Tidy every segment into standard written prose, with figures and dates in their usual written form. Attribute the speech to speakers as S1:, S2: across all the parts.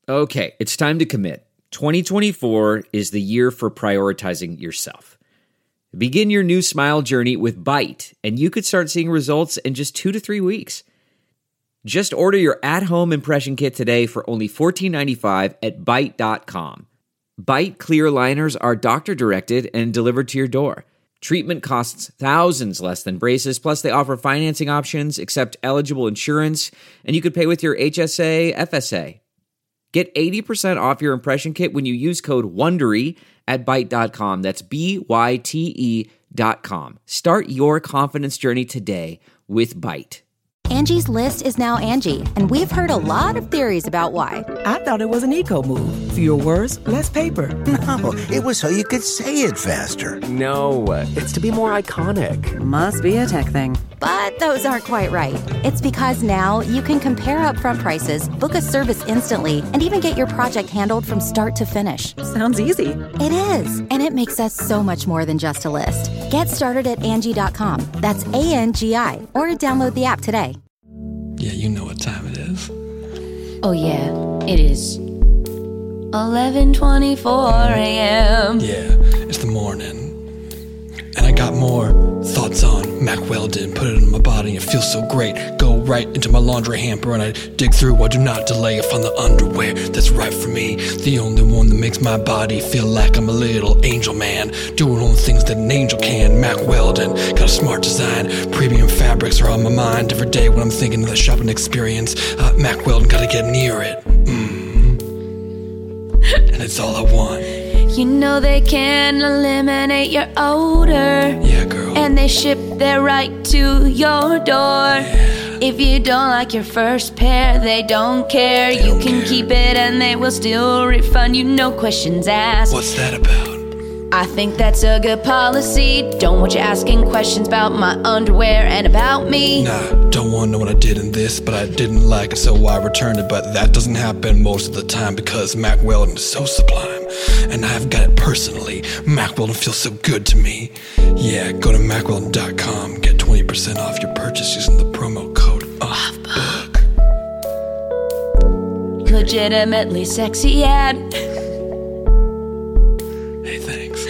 S1: Okay, it's time to commit. 2024 is the year for prioritizing yourself. Begin your new smile journey with Byte, and you could start seeing results in just 2 to 3 weeks. Just order your at-home impression kit today for only $14.95 at Byte.com. Byte clear liners are doctor-directed and delivered to your door. Treatment costs thousands less than braces, plus they offer financing options, accept eligible insurance, and you could pay with your HSA, FSA. Get 80% off your impression kit when you use code WONDERY at Byte.com. That's BYTE.com. Start your confidence journey today with Byte.
S2: Angie's List is now Angie, and we've heard a lot of theories about why.
S3: I thought it was an eco move. Fewer words, less paper.
S4: No, it was so you could say it faster.
S5: No, it's to be more iconic.
S3: Must be a tech thing.
S2: But those aren't quite right. It's because now you can compare upfront prices, book a service instantly, and even get your project handled from start to finish.
S3: Sounds easy.
S2: It is, and it makes us so much more than just a list. Get started at Angie.com. That's ANGI, or download the app today.
S6: Yeah, you know what time it is.
S7: Oh yeah, it is 11:24 a.m.
S6: Yeah, it's the morning. And I got more thoughts on Mack Weldon. Put it in my body and it feels so great. Go right into my laundry hamper and I dig through. I do not delay. I find the underwear that's right for me. The only one that makes my body feel like I'm a little angel man. Doing all the things that an angel can. Mack Weldon, got a smart design. Premium fabrics are on my mind every day when I'm thinking of the shopping experience. Mack Weldon, gotta get near it. And it's all I want.
S7: You know they can eliminate your odor.
S6: Yeah, girl.
S7: And they ship there right to your door.
S6: Yeah.
S7: If you don't like your first pair, they don't care.
S6: They don't
S7: can
S6: care.
S7: keep it and they will still refund you, no questions asked.
S6: What's that about?
S7: I think that's a good policy. Don't want you asking questions about my underwear and about me.
S6: Nah, don't want to know what I did in this, but I didn't like it, so I returned it. But that doesn't happen most of the time because Mack Weldon is so sublime. And I've got it personally. Mack Weldon feels so good to me. Yeah, go to MackWeldon.com. Get 20% off your purchase using the promo code OFFBOOK.
S7: Legitimately sexy ad.
S6: Hey, thanks.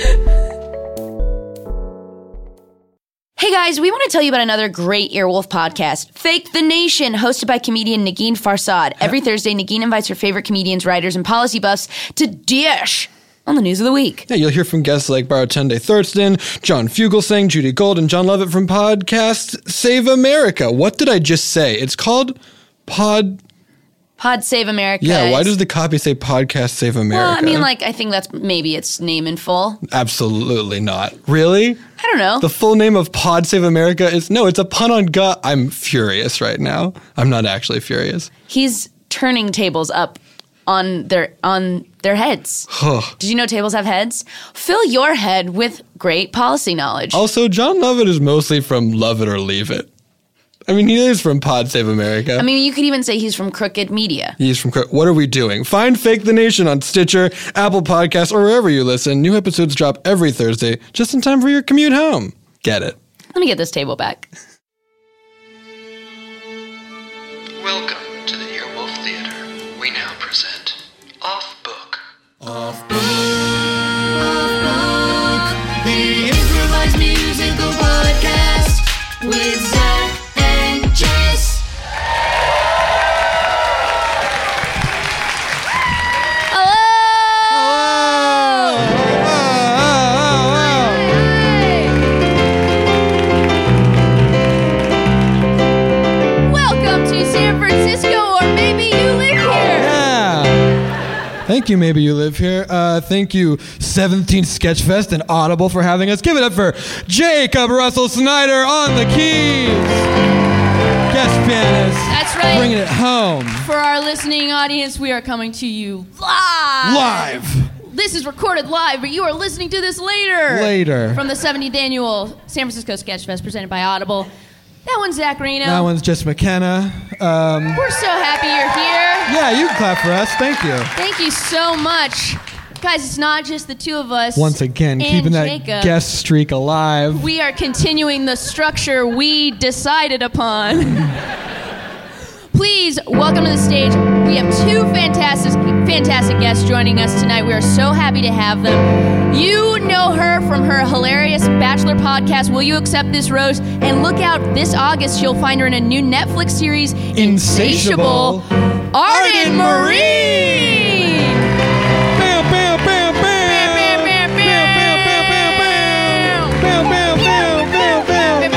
S7: Hey guys, we want to tell you about another great Earwolf podcast, Fake the Nation, hosted by comedian Negin Farsad. Every Thursday, Negin invites her favorite comedians, writers, and policy buffs to dish on the news of the week.
S6: Yeah, you'll hear from guests like Baratunde Thurston, John Fugelsang, Judy Gold, and John Lovett from podcast Save America. What did I just say? It's called Pod
S7: Save America.
S6: Yeah, why does the copy say Podcast Save America?
S7: Well, I mean, I think that's maybe its name in full.
S6: Absolutely not. Really?
S7: I don't know.
S6: The full name of Pod Save America is... No, it's a pun on gut. I'm furious right now. I'm not actually furious.
S7: He's turning tables up on their heads. Did you know tables have heads? Fill your head with great policy knowledge.
S6: Also, John Lovett is mostly from Love It or Leave It. I mean, he is from Pod Save America.
S7: I mean, you could even say he's from Crooked Media.
S6: He's from What are we doing? Find Fake the Nation on Stitcher, Apple Podcasts, or wherever you listen. New episodes drop every Thursday, just in time for your commute home. Get it.
S7: Let me get this table back.
S8: Welcome to the Earwolf Theater. We now present Off Book.
S9: Off Book. Off Book. The improvised musical podcast with Zach and Jess.
S7: Welcome to San Francisco, or maybe you live here.
S6: Yeah. Thank you, Maybe You Live Here. Thank you, 17th Sketchfest and Audible for having us. Give it up for Jacob Russell Snyder on the keys. Guest pianist.
S7: That's right.
S6: Bringing it home.
S7: For our listening audience, we are coming to you live. This is recorded live, but you are listening to this later. From the 70th annual San Francisco Sketchfest presented by Audible. That one's Zach Reno.
S6: That one's Jess McKenna.
S7: We're so happy you're here.
S6: Yeah, you can clap for us. Thank you.
S7: Thank you so much. Guys, it's not just the two of us.
S6: Once again,
S7: and
S6: keeping that
S7: Jacob.
S6: guest streak alive.
S7: We are continuing the structure we decided upon. Please welcome to the stage. We have two fantastic guests joining us tonight. We are so happy to have them. You know her from her hilarious Bachelor podcast, Will You Accept This Rose? And look out, this August, you'll find her in a new Netflix series, Insatiable. Arden Marie!
S6: Bam, bam, bam, bam.
S7: Bam, bam, bam, bam.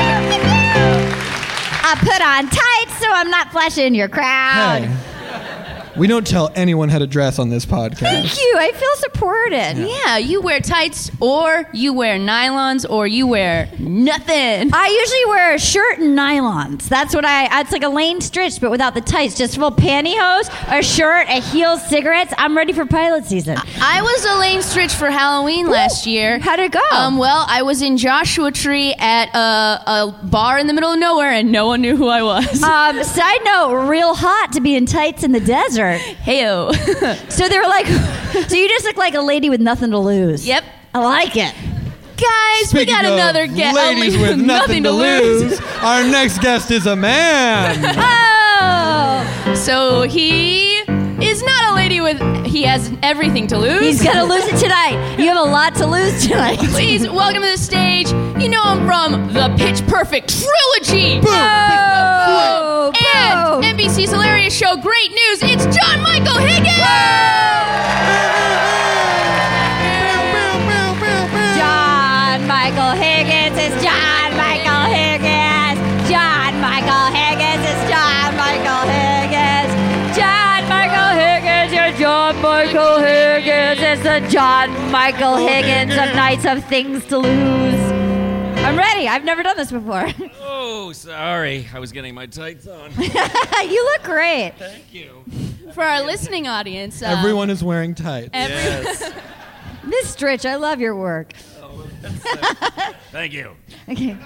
S10: I put on tights so I'm not flashing your crowd.
S6: Hey, we don't tell anyone how to dress on this podcast.
S10: Thank you. I feel supported.
S7: Yeah, you wear tights, or you wear nylons, or you wear nothing.
S10: I usually wear a shirt and nylons. That's what it's like Elaine Stritch, but without the tights. Just full pantyhose, a shirt, a heels, cigarettes. I'm ready for pilot season.
S7: I was Elaine Stritch for Halloween last year.
S10: How'd it go?
S7: Well, I was in Joshua Tree at a bar in the middle of nowhere, and no one knew who I was.
S10: Side note, real hot to be in tights in the desert.
S7: Heyo.
S10: So they were like, so you just look like a lady with nothing to lose.
S7: Yep.
S10: I like it.
S7: Guys,
S6: Speaking
S7: we got
S6: of
S7: another guest.
S6: ladies with nothing to lose, our next guest is a man.
S10: Oh!
S7: So he is not a lady with, he has everything to lose.
S10: He's going to lose it tonight. You have a lot to lose tonight.
S7: Please welcome to the stage. You know him from the Pitch Perfect trilogy.
S6: Boom.
S10: Oh,
S7: And NBC's hilarious show, Great News. It's John Michael Higgins.
S10: John Michael Higgins is John Michael Higgins. John Michael Higgins is John Michael Higgins. John Michael Higgins, you're John Michael Higgins. It's the John Michael Higgins of Nights of Things to Lose. I'm ready. I've never done this before.
S11: Oh, sorry. I was getting my tights on.
S10: You look great.
S11: Thank you.
S7: For our listening audience.
S6: Everyone is wearing tights.
S11: Yes.
S10: Miss Stritch, I love your work.
S11: Thank you.
S10: Okay.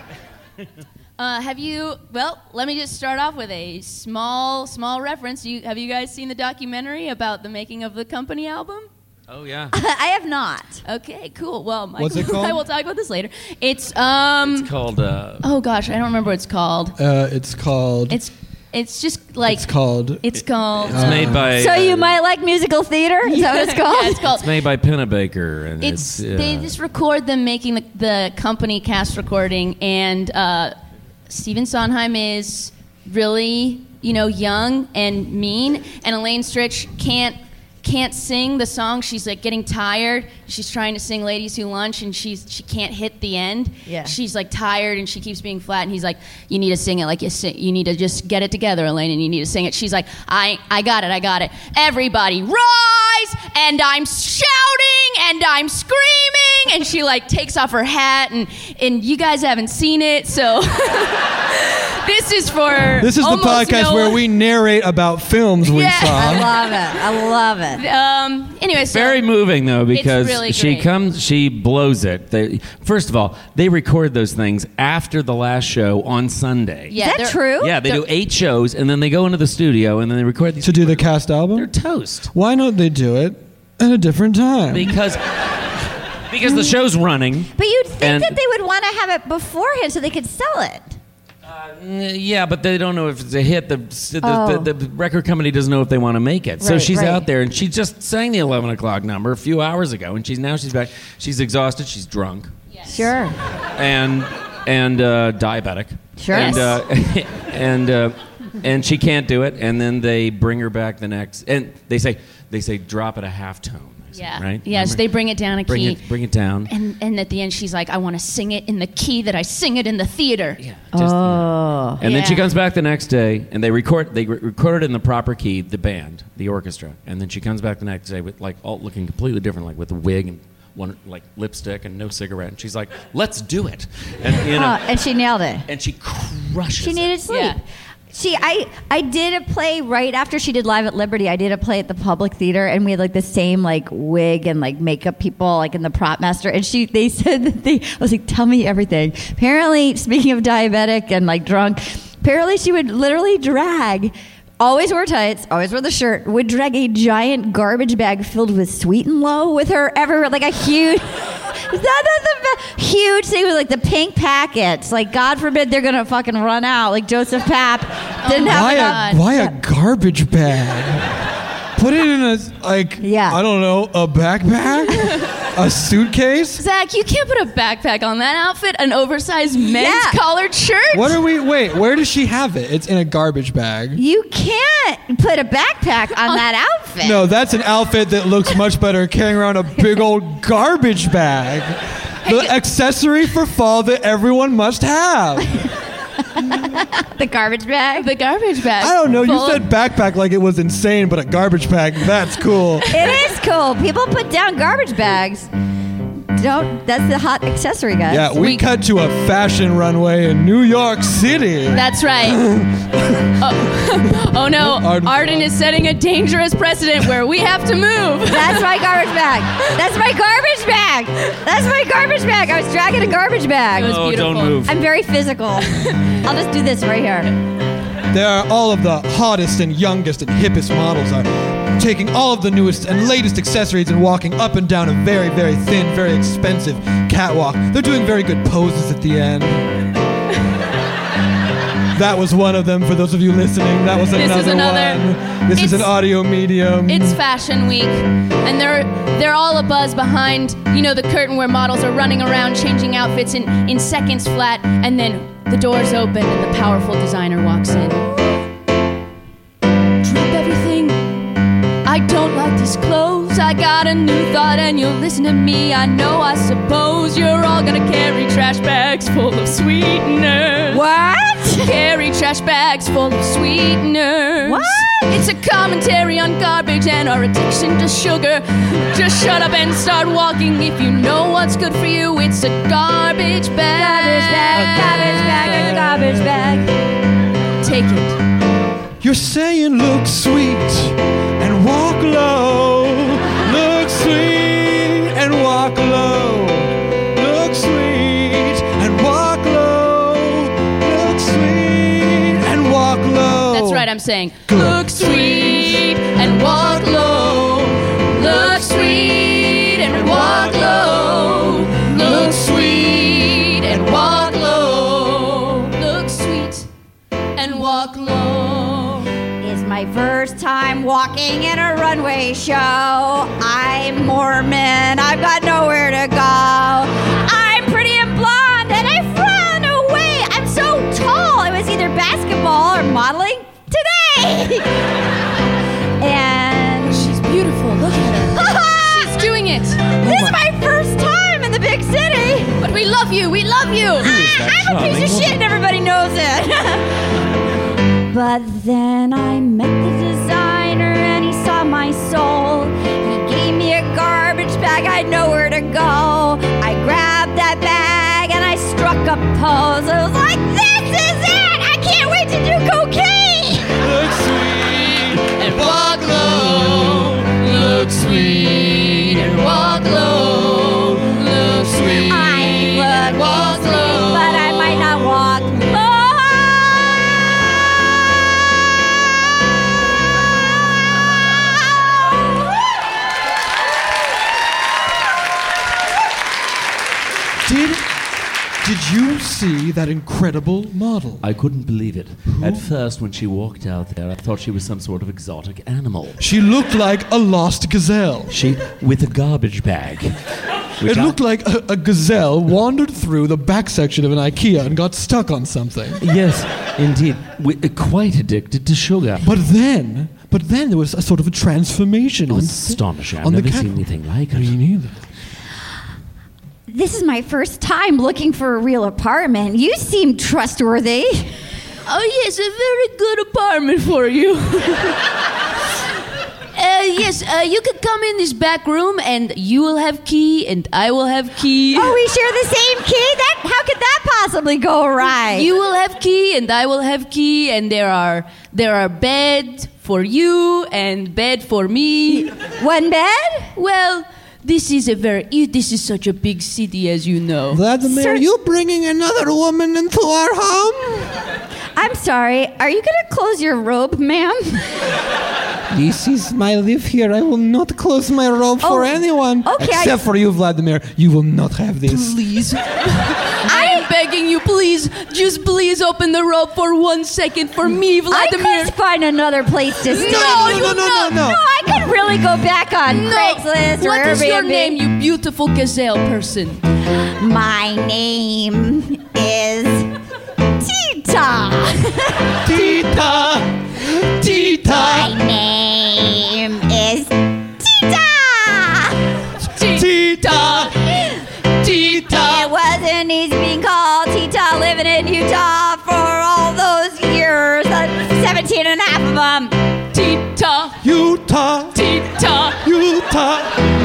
S7: Let me just start off with a small reference. Have you guys seen the documentary about the making of the Company album?
S11: Oh, yeah.
S10: I have not.
S7: Okay, cool. Well, Michael,
S6: What's it called?
S7: I will talk about this later. It's
S11: It's called,
S7: oh gosh, I don't remember what it's called.
S6: It's called...
S7: It's just like...
S6: It's called...
S11: It's made by...
S10: So you might like musical theater? Is that what it's called?
S7: Yeah, it's called...
S11: It's made by Pennebaker. And
S7: They just record them making the Company cast recording, and Stephen Sondheim is really, young and mean, and Elaine Stritch can't sing the song. She's like getting tired. She's trying to sing Ladies Who Lunch, and she can't hit the end.
S10: Yeah.
S7: She's like tired, and she keeps being flat, and he's like, you need to sing it like you sing. You need to just get it together, Elaine, and you need to sing it. She's like, I got it. Everybody rise, and I'm shouting, and I'm screaming, and she like takes off her hat, and you guys haven't seen it, so this is
S6: the podcast where we narrate about films we saw.
S10: I love it.
S7: Anyway, so
S11: very moving though, because
S7: really
S11: she blows it. First of all, they record those things after the last show on Sunday.
S7: Yeah,
S10: Is that true?
S11: Yeah, they do 8 shows, and then they go into the studio, and then they record these.
S6: To do the cast album?
S11: They're toast.
S6: Why don't they do it at a different time?
S11: Because the show's running.
S10: But you'd think that they would want to have it beforehand so they could sell it.
S11: Yeah, but they don't know if it's a hit. The record company doesn't know if they want to make it. So she's out there, and she just sang the 11 o'clock number a few hours ago, and she's back. She's exhausted. She's drunk.
S7: Yes.
S10: Sure.
S11: And diabetic.
S10: Sure.
S11: And she can't do it. And then they bring her back the next, and they say drop it a half tone.
S7: Yeah.
S11: Right?
S7: Yeah, so they bring it down a key.
S11: Bring it down.
S7: And at the end, she's like, I want to sing it in the key that I sing it in the theater.
S11: Yeah.
S10: Oh.
S11: Then she comes back the next day, and they record it in the proper key, the band, the orchestra. And then she comes back the next day with, like, all looking completely different, like with a wig and one, like, lipstick and no cigarette. And she's like, let's do it. And,
S10: And she nailed it.
S11: And she crushes
S10: She needed sleep.
S7: Yeah.
S10: See, I did a play right after she did Live at Liberty. I did a play at the Public Theater, and we had like the same like wig and like makeup people like in the prop master. And they said that I was like, tell me everything. Apparently, speaking of diabetic and like drunk, apparently she would literally always wore tights, always wore the shirt, would drag a giant garbage bag filled with Sweet and Low with her everywhere, like a huge... Is that not the huge thing with like the pink packets? Like, God forbid they're gonna fucking run out. Like Joseph Papp didn't have enough.
S6: Why a garbage bag? Put it in a, I don't know, a backpack? A suitcase?
S7: Zach, you can't put a backpack on that outfit, an oversized men's collared shirt.
S6: Where does she have it? It's in a garbage bag.
S10: You can't put a backpack on that outfit.
S6: No, that's an outfit that looks much better carrying around a big old garbage bag. The accessory for fall that everyone must have.
S10: The garbage bag?
S7: The garbage bag.
S6: I don't know. You said backpack like it was insane, but a garbage bag, that's cool.
S10: It is cool. People put down garbage bags. That's the hot accessory, guys.
S6: Yeah, we cut to a fashion runway in New York City.
S7: That's right. Oh no, Arden is setting a dangerous precedent where we have to move.
S10: That's my garbage bag. That's my garbage bag. That's my garbage bag. I was dragging a garbage bag.
S7: It was beautiful.
S11: Don't move.
S10: I'm very physical. I'll just do this right here.
S6: There are all of the hottest and youngest and hippest models are taking all of the newest and latest accessories and walking up and down a very, very thin, very expensive catwalk. They're doing very good poses at the end. That was one of them for those of you listening. That was another one. This is an audio medium.
S7: It's Fashion Week, and they're all abuzz behind, the curtain where models are running around changing outfits in seconds flat, and then the doors open and the powerful designer walks in. Drop everything. I don't like these clothes. I got a new thought and you'll listen to me. I know, I suppose you're all gonna carry trash bags full of sweeteners.
S10: What?
S7: Carry trash bags full of sweeteners.
S10: What?
S7: It's a commentary on garbage and our addiction to sugar. Just shut up and start walking. If you know what's good for you, it's a garbage bag.
S10: Garbage bag.
S7: Take it.
S6: You're saying look sweet and walk low. Look sweet and walk low. Look sweet and walk low. Look sweet and walk low.
S7: That's right, I'm saying. Look sweet and walk low. Look sweet and walk low. Look sweet and walk low. Look sweet and walk low.
S10: It's my first time walking in a runway show. I'm Mormon. I've got nowhere to go. I'm pretty and blonde, and I ran away. I'm so tall. It was either basketball or modeling today. And
S7: she's beautiful. Look at her. She's doing it.
S10: This is my first time in the big city.
S7: But we love you. We love you.
S10: I'm a piece of shit and everybody knows it. But then I met the designer and he saw my soul. He gave me a garbage bag, I had nowhere to go. I grabbed that bag and I struck a pose. I was like, this is it! I can't wait to do cocaine!
S6: Look sweet
S7: and walk low. Look sweet and walk low. Look sweet and walk low.
S10: But I might not walk low.
S6: Did you see that incredible model?
S11: I couldn't believe it. At first, when she walked out there, I thought she was some sort of exotic animal.
S6: She looked like a lost gazelle.
S11: With a garbage bag.
S6: It looked like a gazelle wandered through the back section of an IKEA and got stuck on something.
S11: Yes, indeed. Quite addicted to sugar.
S6: But then there was a sort of a transformation.
S11: Astonishing. I've never seen anything like it.
S6: Me neither.
S10: This is my first time looking for a real apartment. You seem trustworthy.
S7: Oh, yes, a very good apartment for you. Yes, you could come in this back room and you will have key and I will have key.
S10: Oh, we share the same key? How could that possibly go right?
S7: You will have key and I will have key, and there are bed for you and bed for me.
S10: One bed?
S7: Well, this is such a big city, as you know.
S6: Vladimir, you bringing another woman into our home?
S10: I'm sorry. Are you going to close your robe, ma'am?
S6: This is my life here. I will not close my robe for anyone.
S10: Okay,
S6: Except for you, Vladimir. You will not have this.
S7: Please. I am begging you you please, just please open the rope for 1 second for me, Vladimir.
S10: I could find another place to stay.
S7: No,
S10: I could really go back on Craigslist or
S7: What is your
S10: Airbnb.
S7: name, you beautiful gazelle person?
S10: My name is Tita.
S6: Tita! Tita!
S10: My name is Tita.
S6: Tita! Tita!
S10: It wasn't easy being called Tita living in Utah for all those years. 17 and a half of them.
S7: Tita!
S6: Utah!
S7: Tita!
S6: Utah!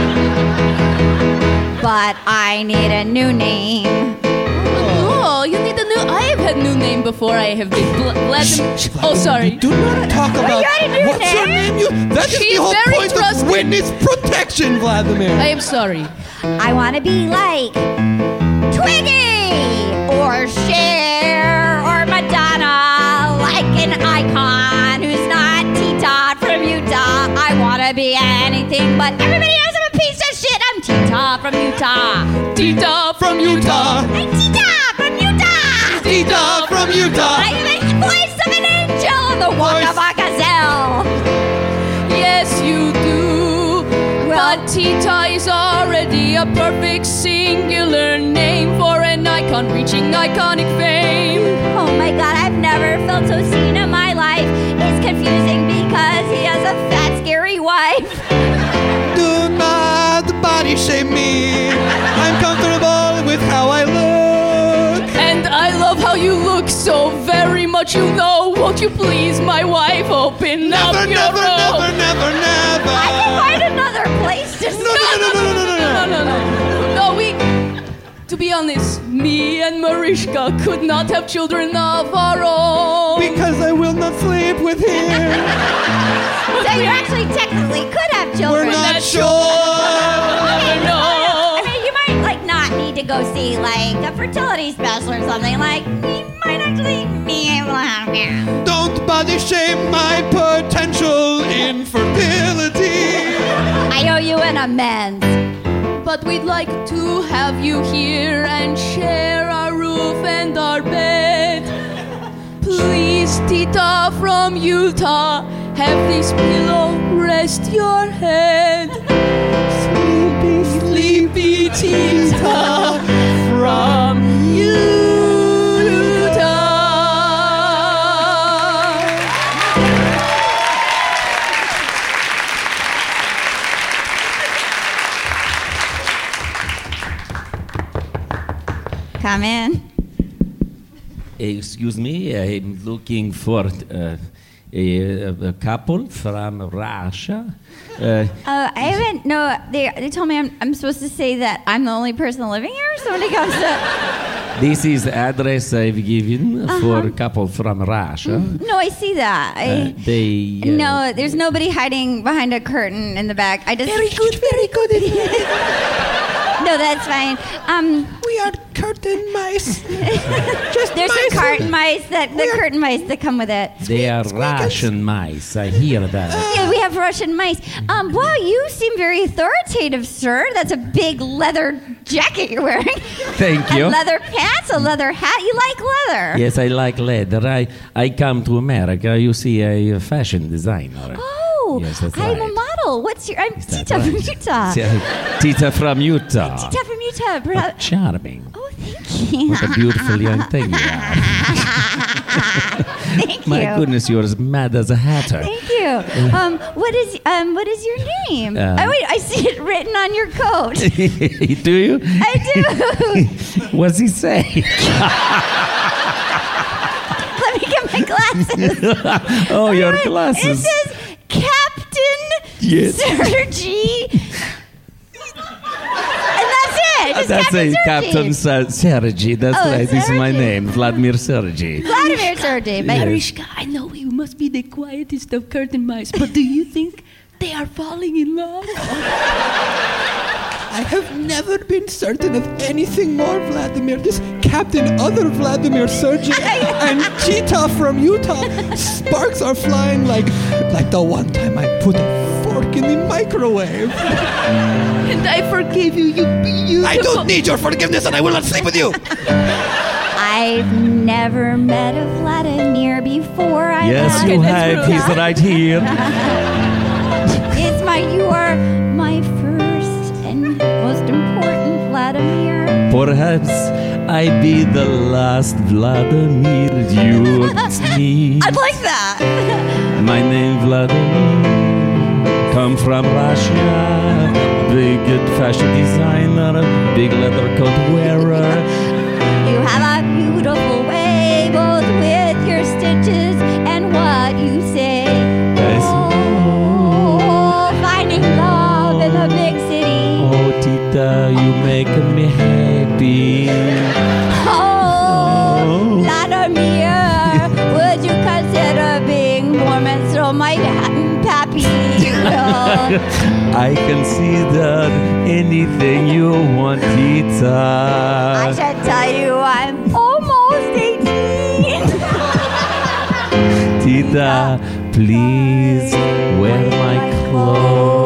S10: But I need a new name.
S7: Oh, you need a new... I have had new name before. I have been Vladimir... Oh, sorry.
S6: Do not talk about
S10: you had a new
S6: what's your
S10: name?
S6: name. That is
S7: She's
S6: the whole
S7: very
S6: point
S7: trusting.
S6: of witness protection, Vladimir.
S7: I am sorry.
S10: I want to be like Twiggy or Cher or Madonna, like an icon who's not Tita from Utah. I want to be anything, but everybody knows I'm a piece of shit. I'm Tita from Utah.
S7: Tita from Utah.
S10: I'm Tita from Utah.
S6: Tita from Utah.
S10: I have the voice of an angel and the walk of a gazelle.
S7: Yes, you do. But Tita is already a perfect singular name for an icon reaching iconic fame.
S10: Oh my God, I've never felt so seen in my life. It's confusing because he has a fat, scary wife.
S6: Do not body shame me. I'm comfortable with how I look.
S7: And I love how you look so very much, you know. Won't you please, my wife, open up your robe?
S10: I can find another place to stay.
S7: No, to be honest, me and Mariska could not have children of our own.
S6: Because I will not sleep with him.
S10: So you actually technically could have children.
S6: We're not sure.
S7: Never know.
S10: I mean, you might not need to go see like a fertility specialist or something. Like you might actually be able to have kids.
S6: Don't body shame my potential infertility.
S10: I owe you an amends.
S7: But we'd like to have you here and share our roof and our bed. Please, Tita from Utah, have this pillow rest your head. Sleepy, sleepy Tita from Utah.
S10: Come in.
S11: Excuse me, I'm looking for a couple from Russia.
S10: I haven't. No, they told me I'm supposed to say that I'm the only person living here. Somebody comes to.
S11: This is the address I've given for a couple from Russia.
S10: No, I see that. No, there's nobody hiding behind a curtain in the back. I just. Very good, very good. No, that's fine.
S6: We are curtain mice.
S10: There's some curtain mice the curtain mice that come with it.
S11: They are Russian mice. I hear that.
S10: Yeah, we have Russian mice. Wow, you seem very authoritative, sir. That's a big leather jacket you're wearing.
S11: Thank you.
S10: And leather pants, a leather hat. You like leather.
S11: Yes, I like leather. I come to America. You see, I'm a fashion designer.
S10: Oh,
S11: yes, that's
S10: I'm
S11: right.
S10: a model. What's your? I'm
S11: Is that
S10: Tita from
S11: right?
S10: Utah.
S11: Tita from Utah.
S10: Tita from Utah.
S11: Oh, charming.
S10: Oh, thank you.
S11: What a beautiful young thing you are.
S10: Thank
S11: My
S10: you.
S11: goodness, you're as mad as a hatter.
S10: Thank you. What is your name? Oh wait, I see it written on your coat.
S11: Do you?
S10: I do.
S11: What's he say?
S10: Let me get my glasses.
S11: Oh, your
S10: It
S11: glasses.
S10: says Captain
S11: Yes.
S10: Sergey. And that's it. Just
S11: That's
S10: Captain
S11: it,
S10: Sergey.
S11: Captain Sergey. That's
S10: Oh,
S11: right. This is my
S10: Sergey.
S11: name, Vladimir Sergey.
S10: Vladimir Sergey. But
S7: Mariska, I know you must be the quietest of curtain mice, but do you think they are falling in love?
S6: I have never been certain of anything more, Vladimir. This Captain Other Vladimir Sergey and Cheetah from Utah. Sparks are flying like the one time I put a fork in the microwave.
S7: And I forgave you, you beautiful...
S6: I don't need your forgiveness and I will not sleep with you.
S10: I I've never met a Vladimir before.
S11: Yes, you have. He's right here.
S10: You are my first and most important Vladimir.
S11: Perhaps I be the last Vladimir you need.
S10: I'd like that.
S11: My name Vladimir, come from Russia. Big fashion designer, big leather coat wearer.
S10: You have a beautiful way, both with your stitches and what you say. Love in a big city.
S11: Oh, Tita, you make me happy.
S10: Oh, Vladimir, would you consider being Mormon so my pappy?
S11: I consider anything you want, Tita.
S10: I should tell you I'm almost 18.
S11: Tita, please wear my clothes.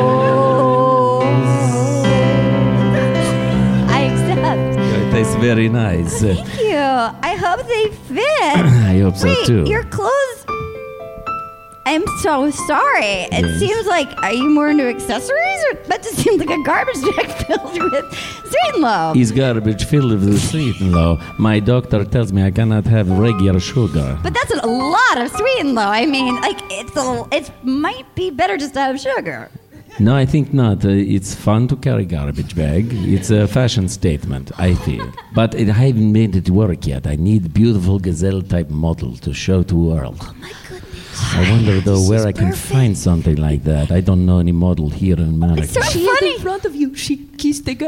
S10: I accept.
S11: That's very nice.
S10: Thank you. I hope they fit.
S11: I hope so
S10: Wait,
S11: too.
S10: your clothes. I'm so sorry. It
S11: Yes.
S10: seems like, are you more into accessories? Or that just seems like a garbage bag filled with sweet and low.
S11: Is garbage filled with sweet and low. My doctor tells me I cannot have regular sugar.
S10: But that's a lot of sweet and low. I mean, like, it might be better just to have sugar.
S11: No, I think not. It's fun to carry garbage bag. It's a fashion statement, I feel. But I haven't made it work yet. I need beautiful gazelle-type model to show to world.
S10: Oh, my goodness.
S11: I wonder, though, where I can find something like that. I don't know any model here in America.
S10: It's so funny.
S12: In front of you, she kissed the girl.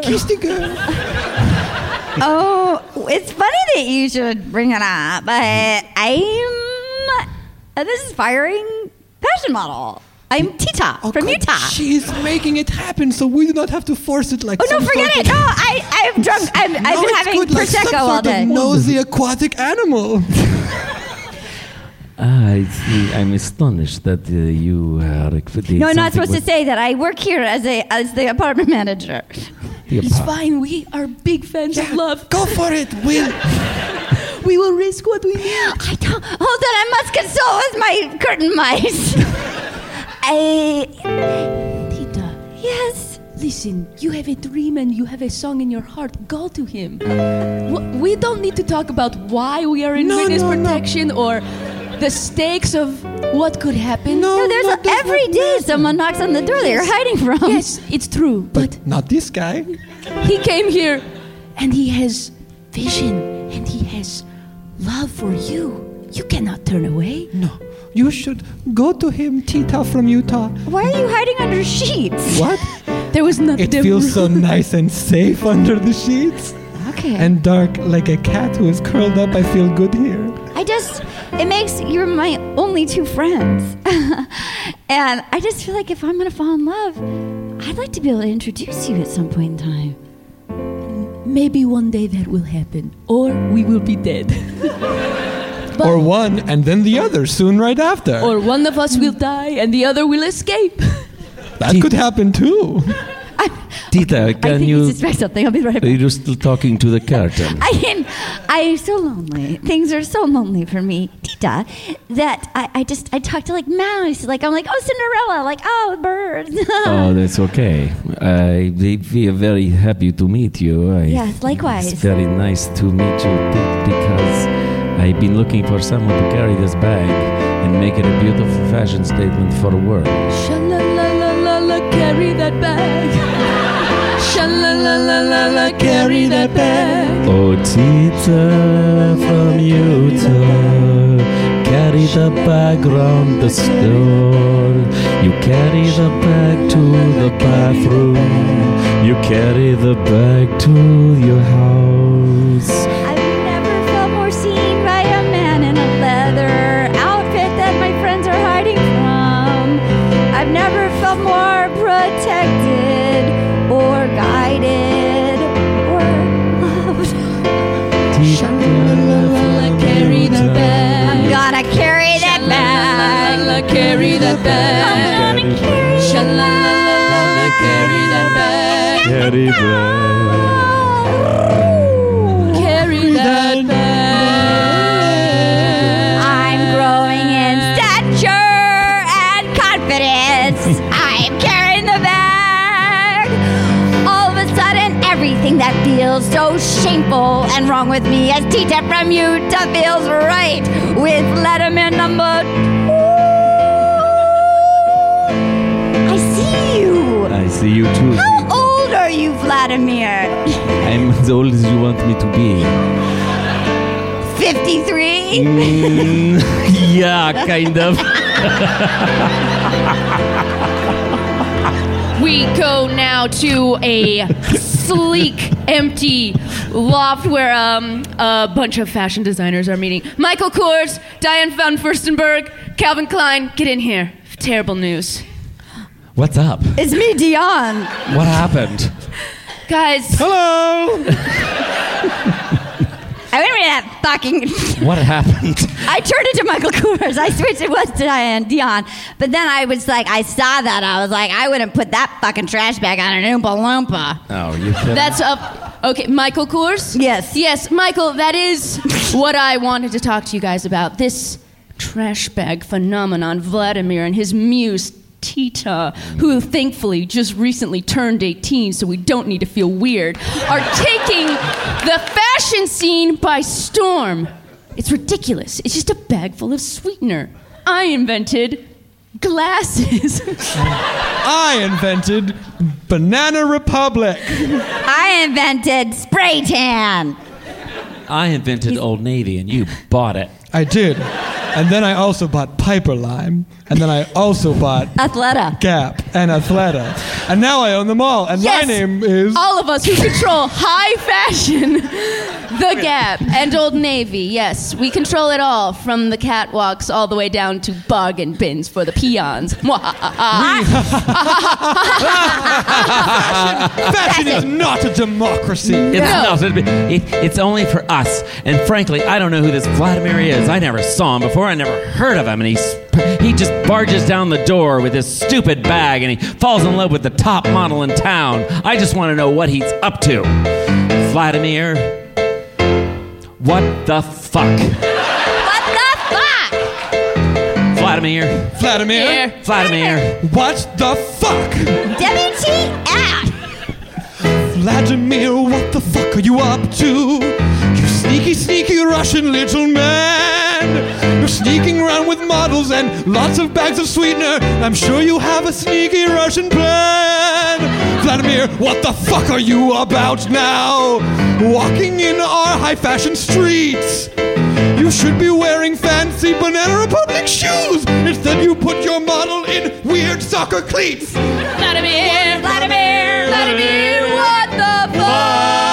S10: Oh, it's funny that you should bring it up, but I'm an aspiring fashion model. I'm Tita from Utah.
S6: She's making it happen, so we do not have to force it like.
S10: Oh no, forget it! No, I'm drunk. I've been having
S6: good, like
S10: prosecco
S6: some
S10: all
S6: sort
S10: day.
S6: Of nosy aquatic animal.
S11: I'm astonished that you are.
S10: No, I'm not supposed to say that. I work here as the apartment manager.
S12: It's fine. We are big fans of love.
S6: Go for it, Will.
S12: We will risk what we need.
S10: I don't. Hold on, I must consult with my curtain mice.
S12: Tita.
S10: Yes.
S12: Listen, you have a dream and you have a song in your heart. Go to him. We don't need to talk about why we are in witness protection or the stakes of what could happen.
S10: No, every day someone knocks on the door that you're hiding from.
S12: Yes, it's true. But
S6: not this guy.
S12: He came here and he has vision and he has love for you. You cannot turn away.
S6: No. You should go to him, Tita from Utah.
S10: Why are you hiding under sheets?
S6: What?
S12: There was nothing.
S6: It feels so nice and safe under the sheets.
S10: Okay.
S6: And dark like a cat who is curled up. I feel good here.
S10: It makes you're my only two friends. And I just feel like if I'm going to fall in love, I'd like to be able to introduce you at some point in time.
S12: Maybe one day that will happen. Or we will be dead.
S6: Or one and then the other soon right after.
S12: Or one of us will die and the other will escape.
S6: That could happen too.
S11: Tita, can you?
S10: Suspect something. I'll be right back.
S11: You're still talking to the curtain.
S10: I'm so lonely. Things are so lonely for me, Tita, that I talk to like mouse. Like I'm like, oh, Cinderella. Like, oh, birds.
S11: Oh, that's okay. We are very happy to meet you.
S10: Yes, likewise.
S11: It's very nice to meet you because I've been looking for someone to carry this bag and make it a beautiful fashion statement for the world.
S12: Sha-la-la-la-la-la, carry that bag. Sha-la-la-la-la-la, carry that bag.
S11: Oh, Tita from Utah, carry the bag round the store. You carry the bag to the bathroom. You carry the bag to your house.
S10: I've never felt more seen by a man in a leather outfit that my friends are hiding from. I've never felt more protected or guided or loved.
S12: Sha-la-la-la-la, carry that bag.
S10: I'm gonna carry that bag.
S12: Sha-la-la-la-la, carry that bag.
S10: I'm gonna carry
S12: Sha-la-la-la-la, carry that bag.
S11: Carry bag.
S12: Carry that bag.
S10: feels so shameful and wrong with me as Tita from Utah feels right with Vladimir number 2. I see you.
S13: I see you too.
S10: How old are you, Vladimir?
S13: I'm as old as you want me to be.
S10: 53?
S13: Yeah, kind of.
S12: We go now to a sleek, empty loft where a bunch of fashion designers are meeting. Michael Kors, Diane von Furstenberg, Calvin Klein, get in here. Terrible news.
S13: What's up?
S10: It's me, Dion.
S13: What happened?
S12: Guys.
S13: Hello.
S10: I went with that fucking...
S13: What happened?
S10: I turned into Michael Kors. I switched. It was Dion. But then I was like, I saw that. I was like, I wouldn't put that fucking trash bag on an Oompa Loompa.
S13: Oh, you kidding?
S12: That's up. Okay, Michael Kors?
S10: Yes.
S12: Yes, Michael, that is what I wanted to talk to you guys about. This trash bag phenomenon, Vladimir and his muse, Tita, who thankfully just recently turned 18, so we don't need to feel weird, are taking the fashion scene by storm. It's ridiculous. It's just a bag full of sweetener. I invented glasses.
S6: I invented Banana Republic.
S10: I invented spray tan.
S13: I invented Old Navy and you bought it.
S6: I did. And then I also bought Piper Lime. And then I also bought
S10: Athleta,
S6: Gap, and Athleta. And now I own them all. And
S12: Yes.
S6: my name is...
S12: All of us who control high fashion, the Gap, and Old Navy. Yes, we control it all, from the catwalks all the way down to bargain bins for the peons.
S6: Fashion is not a democracy.
S13: It's not. It's only for us. And frankly, I don't know who this Vladimir is. I never saw him before. I never heard of him. And he just barges down the door with his stupid bag and he falls in love with the top model in town. I just want to know what he's up to. Vladimir, what the fuck?
S10: What the fuck?
S13: Vladimir.
S6: What the fuck?
S10: WTF?
S6: Vladimir, what the fuck are you up to? You sneaky, sneaky Russian little man. You're sneaking around with models and lots of bags of sweetener. I'm sure you have a sneaky Russian plan. Vladimir, what the fuck are you about now? Walking in our high fashion streets. You should be wearing fancy Banana Republic shoes. Instead you put your model in weird soccer cleats.
S12: Vladimir, what the fuck?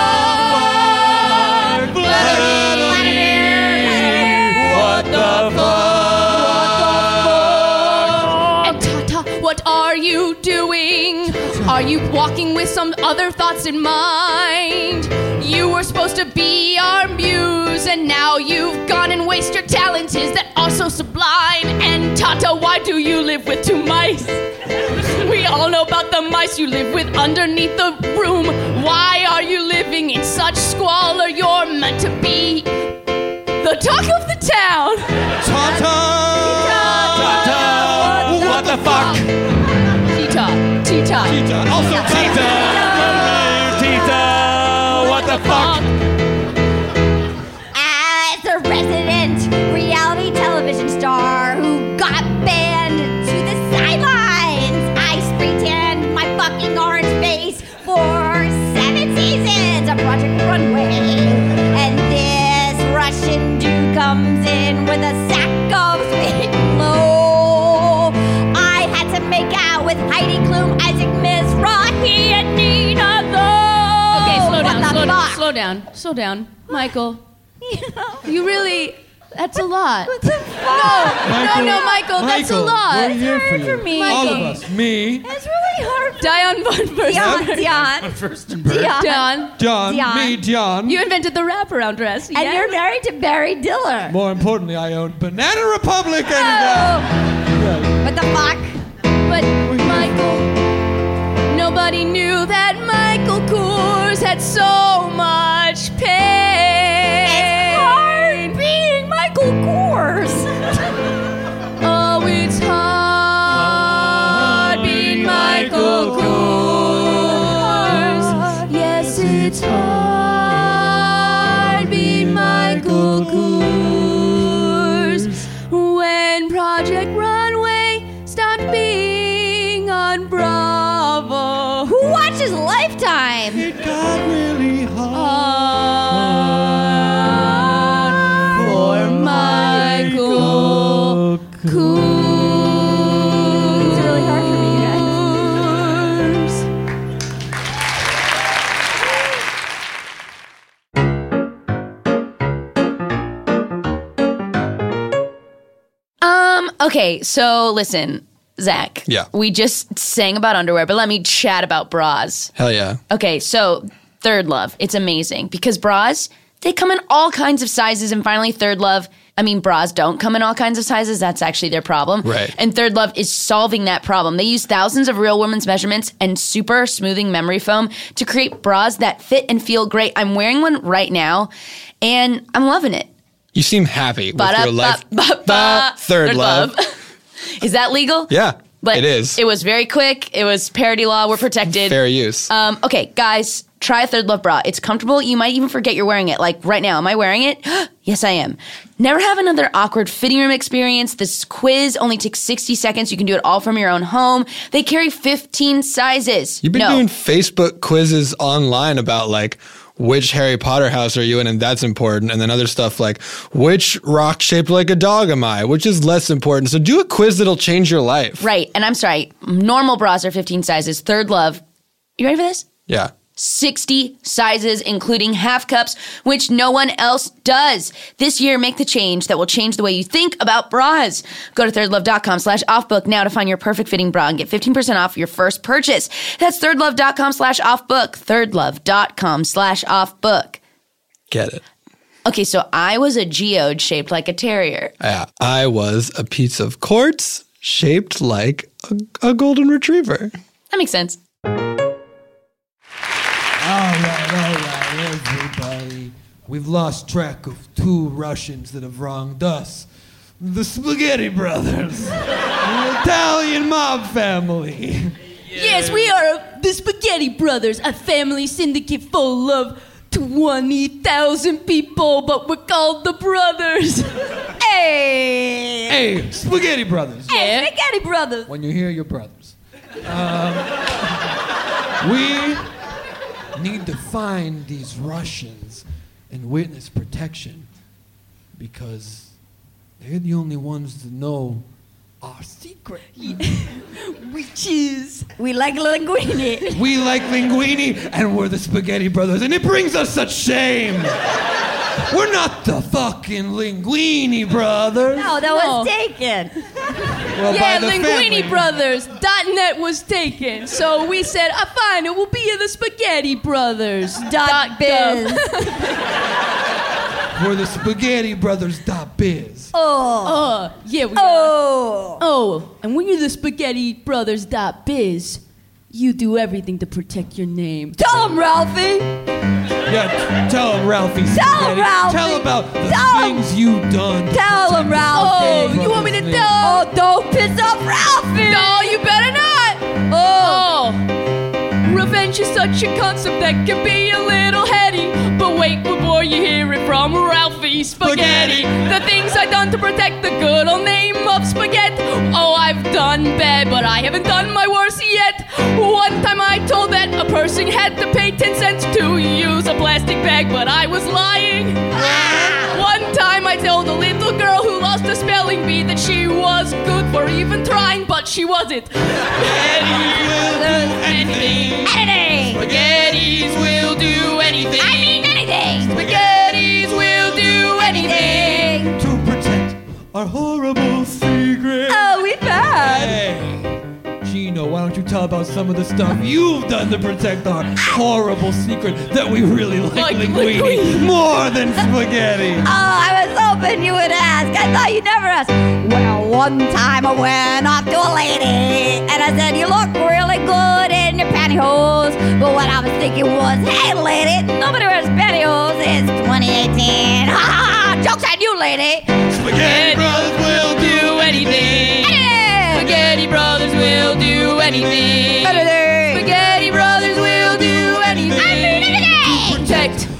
S12: What are you doing? Are you walking with some other thoughts in mind? You were supposed to be our muse, and now you've gone and wasted your talent. Is that also sublime? And Tata, why do you live with 2 mice? We all know about the mice you live with underneath the room. Why are you living in such squalor? You're meant to be the talk of the town.
S6: Tata! What the fuck?
S12: Tita.
S6: Also Tita. What the fuck?
S10: As a resident reality television star who got banned to the sidelines, I spray tanned my fucking orange face for 7 seasons of Project Runway. And this Russian dude comes in with a sack of spit low. I had to make out with Heidi Klum, Isaac Mizrahi, and Nina though.
S12: Okay, slow down. Michael. You really... That's a lot.
S10: What the fuck?
S12: No, Michael, that's a lot.
S6: We're here for you.
S12: me.
S6: All
S12: Michael.
S6: of us. Me.
S10: It's really hard.
S12: Dion von Furstenberg.
S10: Dion.
S6: Me, Dion.
S12: You invented the wraparound dress.
S10: And you're married to Barry Diller.
S6: More importantly, I own Banana Republic.
S10: What the fuck?
S12: But Michael, nobody knew that Michael Kors had so much pain.
S10: It's hard being Michael Kors.
S12: Oh, it's hard being Michael Kors. Yes, it's hard. on Bravo.
S10: Who watches Lifetime?
S6: It got really
S12: hard for Michael Coons.
S10: It's really hard for me, you guys.
S7: Okay, so listen, Zach.
S6: Yeah.
S7: We just sang about underwear, but let me chat about bras.
S6: Hell yeah.
S7: Okay, so Third Love, it's amazing because bras, they come in all kinds of sizes, and finally Third Love, bras don't come in all kinds of sizes. That's actually their problem.
S6: Right.
S7: And Third Love is solving that problem. They use thousands of real women's measurements and super smoothing memory foam to create bras that fit and feel great. I'm wearing one right now, and I'm loving it.
S6: You seem happy with your life.
S7: Third Love. Is that legal?
S6: Yeah,
S7: but
S6: it is.
S7: It was very quick. It was parody law. We're protected.
S6: Fair use.
S7: Okay, guys, try a Third Love bra. It's comfortable. You might even forget you're wearing it. Like right now, am I wearing it? Yes, I am. Never have another awkward fitting room experience. This quiz only takes 60 seconds. You can do it all from your own home. They carry 15 sizes.
S6: You've been doing Facebook quizzes online about like, which Harry Potter house are you in? And that's important. And then other stuff like, which rock shaped like a dog am I? Which is less important. So do a quiz that'll change your life.
S7: Right. And I'm sorry. Normal bras are 15 sizes. Third Love. You ready for this?
S6: Yeah.
S7: 60 sizes, including half cups, which no one else does. This year, make the change that will change the way you think about bras. Go to thirdlove.com/offbook now to find your perfect fitting bra and get 15% off your first purchase. That's thirdlove.com/offbook. Thirdlove.com/offbook.
S6: Get it.
S7: Okay, so I was a geode shaped like a terrier.
S6: Yeah. I was a piece of quartz shaped like a golden retriever.
S7: That makes sense.
S14: All right, everybody. We've lost track of two Russians that have wronged us. The Spaghetti Brothers. The Italian mob family.
S12: Yes, we are the Spaghetti Brothers, a family syndicate full of 20,000 people, but we're called the Brothers.
S10: Hey!
S14: Hey, Spaghetti Brothers.
S10: Hey, Spaghetti Brothers.
S14: When you hear your brothers. We need to find these Russians and witness protection because they're the only ones that know our secret.
S10: Which is, we like linguine.
S14: We like linguine, and we're the Spaghetti Brothers, and it brings us such shame. We're not the fucking Linguini Brothers.
S10: No, that was taken.
S14: Well,
S12: yeah,
S14: by the family.
S12: LinguiniBrothers.net was taken. So we said, fine, it will be the Spaghetti Brothers.
S10: .biz.
S14: We're the Spaghetti Brothers.biz.
S12: Yeah, we are. Oh, and when you're the Spaghetti Brothers.biz, you do everything to protect your name.
S10: Tell him, Ralphie.
S14: Yeah, tell him, Ralphie.
S10: Tell him, Ralphie.
S14: Tell about the things you've done.
S10: Tell him, Ralphie.
S12: Oh, you want me to tell?
S10: Oh, don't piss off Ralphie.
S12: No, you better not. Oh. Revenge is such a concept that can be a little heady. But wait before you hear it from Ralphie Spaghetti. The things I've done to protect the good old name of Spaghetti. Oh, I've done bad, but I haven't done my worst yet. One time I told that a person had to pay 10 cents to use a plastic bag, but I was lying. One time I told a little girl who lost a spelling bee that she was good for even trying, but she wasn't. Spaghetti will do anything. Spaghettis will do anything.
S10: I mean anything.
S12: Spaghettis will do anything.
S14: To protect our horrible secret.
S10: Oh, we bad.
S14: Hey, Gino, why don't you tell about some of the stuff you've done to protect our horrible secret that we really like linguine more than spaghetti?
S10: Oh, I was hoping you would ask. I thought you'd never ask. Well, one time I went off to a lady, and I said, you look really good in your pantyhose. But what I was thinking was, hey, lady, nobody wears pantyhose. It's 2018. Ha ha ha! Joke's on you, lady.
S12: Spaghetti Brothers will do anything. Spaghetti Brothers will do anything. Spaghetti Brothers will do anything.
S10: I mean anything.
S12: To protect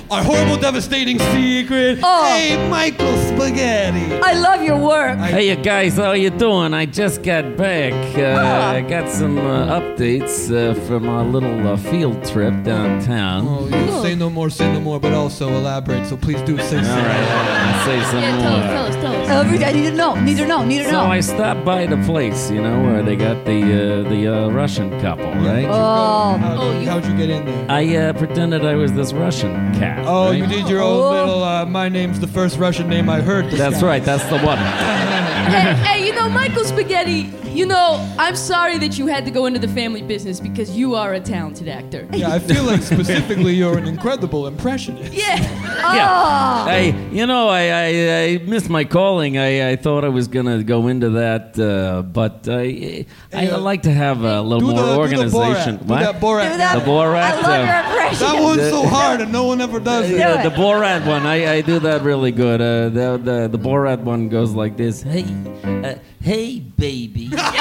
S14: our horrible, devastating secret. Hey, Michael Spaghetti.
S10: I love your work.
S13: Hey, you guys, how you doing? I just got back. I got some updates from our little field trip downtown.
S14: Oh, you say no more, but also elaborate. So please do say something.
S13: All right, I'll say some more.
S12: Tell us.
S10: I need to know. Need to know.
S13: So I stopped by the place, where they got the Russian couple, right?
S14: How'd you get in there?
S13: I pretended I was this Russian cat.
S14: Oh,
S13: right?
S14: you did your own little, my name's the first Russian name I heard.
S13: That's right, that's the one.
S12: Hey, Michael Spaghetti, I'm sorry that you had to go into the family business because you are a talented actor.
S14: Yeah, I feel like specifically you're an incredible impressionist.
S12: Yeah.
S13: Yeah. I missed my calling. I thought I was gonna go into that, but I like to have a little more organization.
S14: Do that Borat.
S13: The Borat.
S10: I love your impression.
S14: That one's so hard and no one ever does it.
S13: The Borat one, I do that really good. The Borat one goes like this. Hey, baby.
S10: Yeah.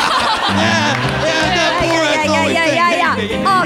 S10: Oh,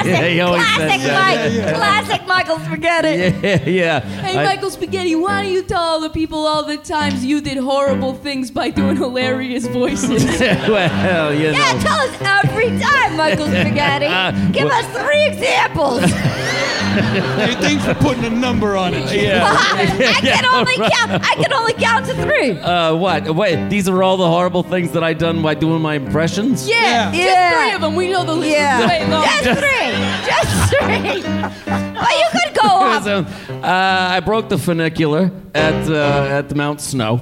S10: classic Michael Spaghetti.
S13: Yeah.
S12: Hey, Michael Spaghetti, why don't you tell all the people all the times you did horrible things by doing hilarious voices?
S13: Well,
S10: Yeah, tell us every time, Michael Spaghetti. Give us 3 examples.
S14: Hey, thanks for putting a number on it.
S13: Yeah.
S10: I can only count to 3.
S13: What? Wait, these are all the horrible things that I done by doing my impressions?
S12: Yeah. Just 3 of them. We know the list is way long.
S10: Just 3. Well, you could go up.
S13: I broke the funicular at Mount Snow.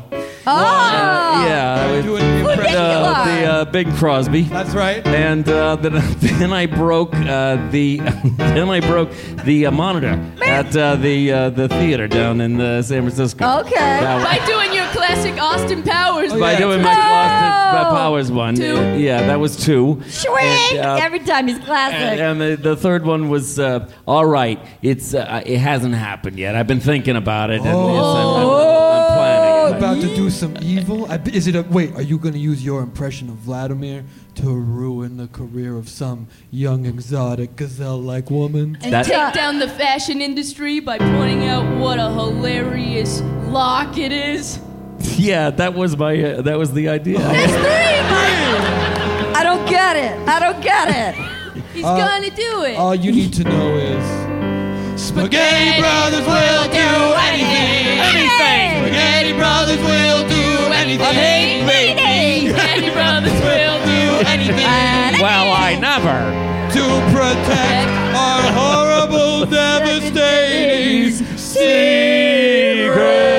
S13: The Bing Crosby.
S14: That's right.
S13: And then I broke the monitor at the theater down in San Francisco.
S10: Okay.
S12: By doing your classic Austin Powers.
S13: By doing my Austin Powers one.
S12: 2.
S13: Yeah, that was 2.
S10: Swing! Every time he's classic.
S13: And the third one was all right. It hasn't happened yet. I've been thinking about it. And I'm planning.
S14: About to do some evil? Are you going to use your impression of Vladimir to ruin the career of some young exotic gazelle-like woman?
S12: And take down the fashion industry by pointing out what a hilarious lock it is?
S13: Yeah, that was the idea.
S12: That's 3, Michael!
S10: I don't get it.
S12: He's gonna do it.
S14: All you need to know is Spaghetti Brothers will do anything. Spaghetti Brothers will do anything.
S12: Spaghetti Brothers will do anything.
S13: Well, I never.
S14: To protect our horrible, devastating secret.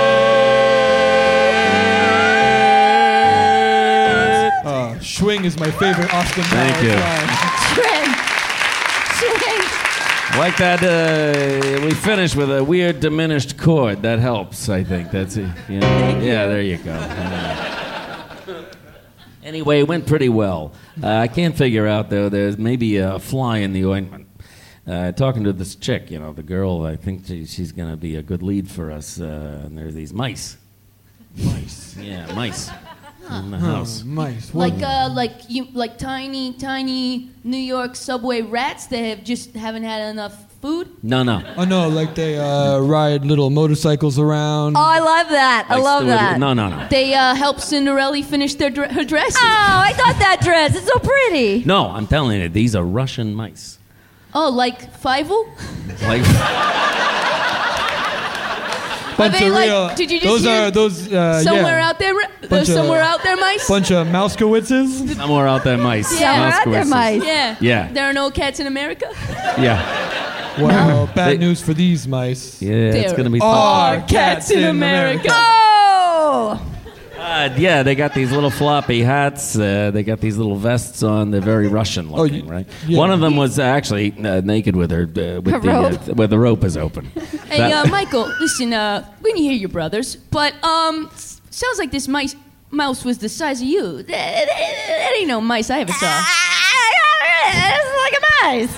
S14: Schwing is my favorite Austin Powers.
S13: Thank you.
S10: Swing.
S13: Like that, we finish with a weird diminished chord. That helps, I think. That's it. Yeah, there you go. Anyway, it went pretty well. I can't figure out, though, there's maybe a fly in the ointment. Talking to this chick, the girl, I think she's going to be a good lead for us. And there's these mice.
S14: Mice?
S13: Yeah, mice. In the house.
S14: Mice.
S12: Like tiny New York subway rats that haven't had enough food?
S13: No.
S14: Oh, no, like they ride little motorcycles around.
S10: Oh, I love that. I love that.
S13: No.
S12: They help Cinderella finish her dress.
S10: Oh, I got that dress. It's so pretty.
S13: No, I'm telling you, these are Russian mice.
S12: Oh, like Fievel?
S13: Like...
S12: Are they like? Did you just hear? Somewhere out there. There's somewhere out there mice.
S14: Bunch of Mousekowitzes.
S13: Somewhere out there mice.
S10: Yeah, out there mice.
S12: Yeah. There are no cats in America.
S13: Yeah.
S14: Well, bad news for these mice.
S13: Yeah, it's gonna be.
S12: There are cats in America.
S10: Oh.
S13: Yeah, they got these little floppy hats. They got these little vests on. They're very Russian looking, right? Yeah. One of them was actually naked with her, where the rope is open.
S12: Hey, Michael, listen, we didn't hear your brothers, but sounds like this mouse was the size of you. That ain't no mice I ever saw.
S10: It's like a mice.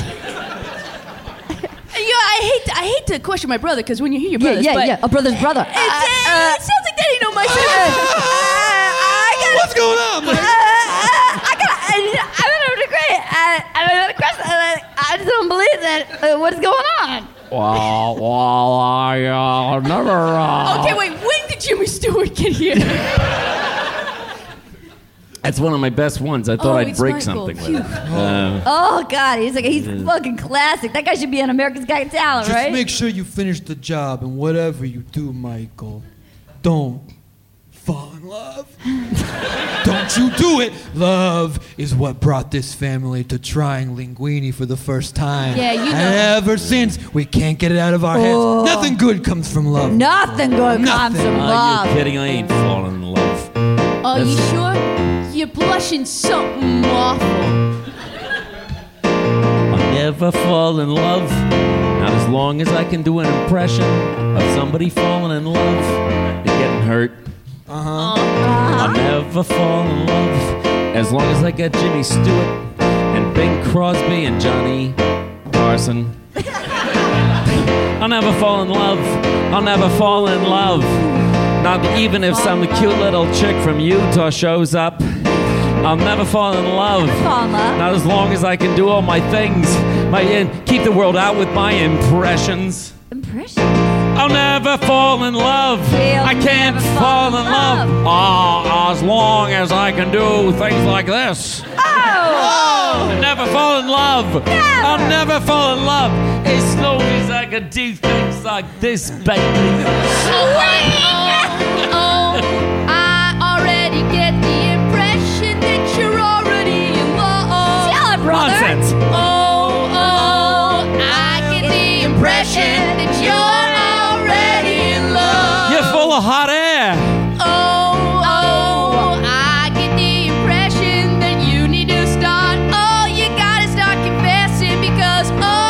S12: I hate to question my brother because when you hear your brothers,
S10: a brother's brother.
S12: It sounds like that ain't no mice.
S14: What's going on, man?
S10: I just don't believe that. What's going on?
S13: Well, I never.
S12: Okay, wait. When did Jimmy Stewart get here?
S13: That's one of my best ones. I thought I'd
S12: it's
S13: break
S12: Michael.
S13: something with it.
S10: Oh God, he's fucking classic. That guy should be on America's Got Talent,
S14: Just
S10: right?
S14: make sure you finish the job, and whatever you do, Michael, don't fall in love. Don't you do it. Love is what brought this family to trying linguine for the first time.
S10: Yeah, you know.
S14: And ever since, we can't get it out of our
S10: Oh.
S14: heads. Nothing good comes from love.
S10: Nothing good comes from love.
S13: You're kidding. I ain't falling in love.
S12: Are you
S13: That's-
S12: sure? You're blushing something awful.
S13: I'll never fall in love. Not as long as I can do an impression of somebody falling in love and getting hurt. I'll never fall in love as long as I got Jimmy Stewart and Bing Crosby and Johnny Carson. I'll never fall in love. I'll never fall in love. Not even if some cute little chick from Utah shows up. I'll never fall in love. Not as long as I can do all my things. Keep the world out with my impressions.
S10: Impressions?
S13: I'll never fall in love. I can't fall in love. As long as I can do things like this. I'll never fall in love. I'll never fall in love as long as I can do things like this, baby.
S12: I already get the impression that you're already in love.
S10: Tell it, brother.
S13: Nonsense.
S12: I get the impression that you're already in love.
S13: You're full of hot air.
S12: I get the impression that you need to start. You gotta start confessing because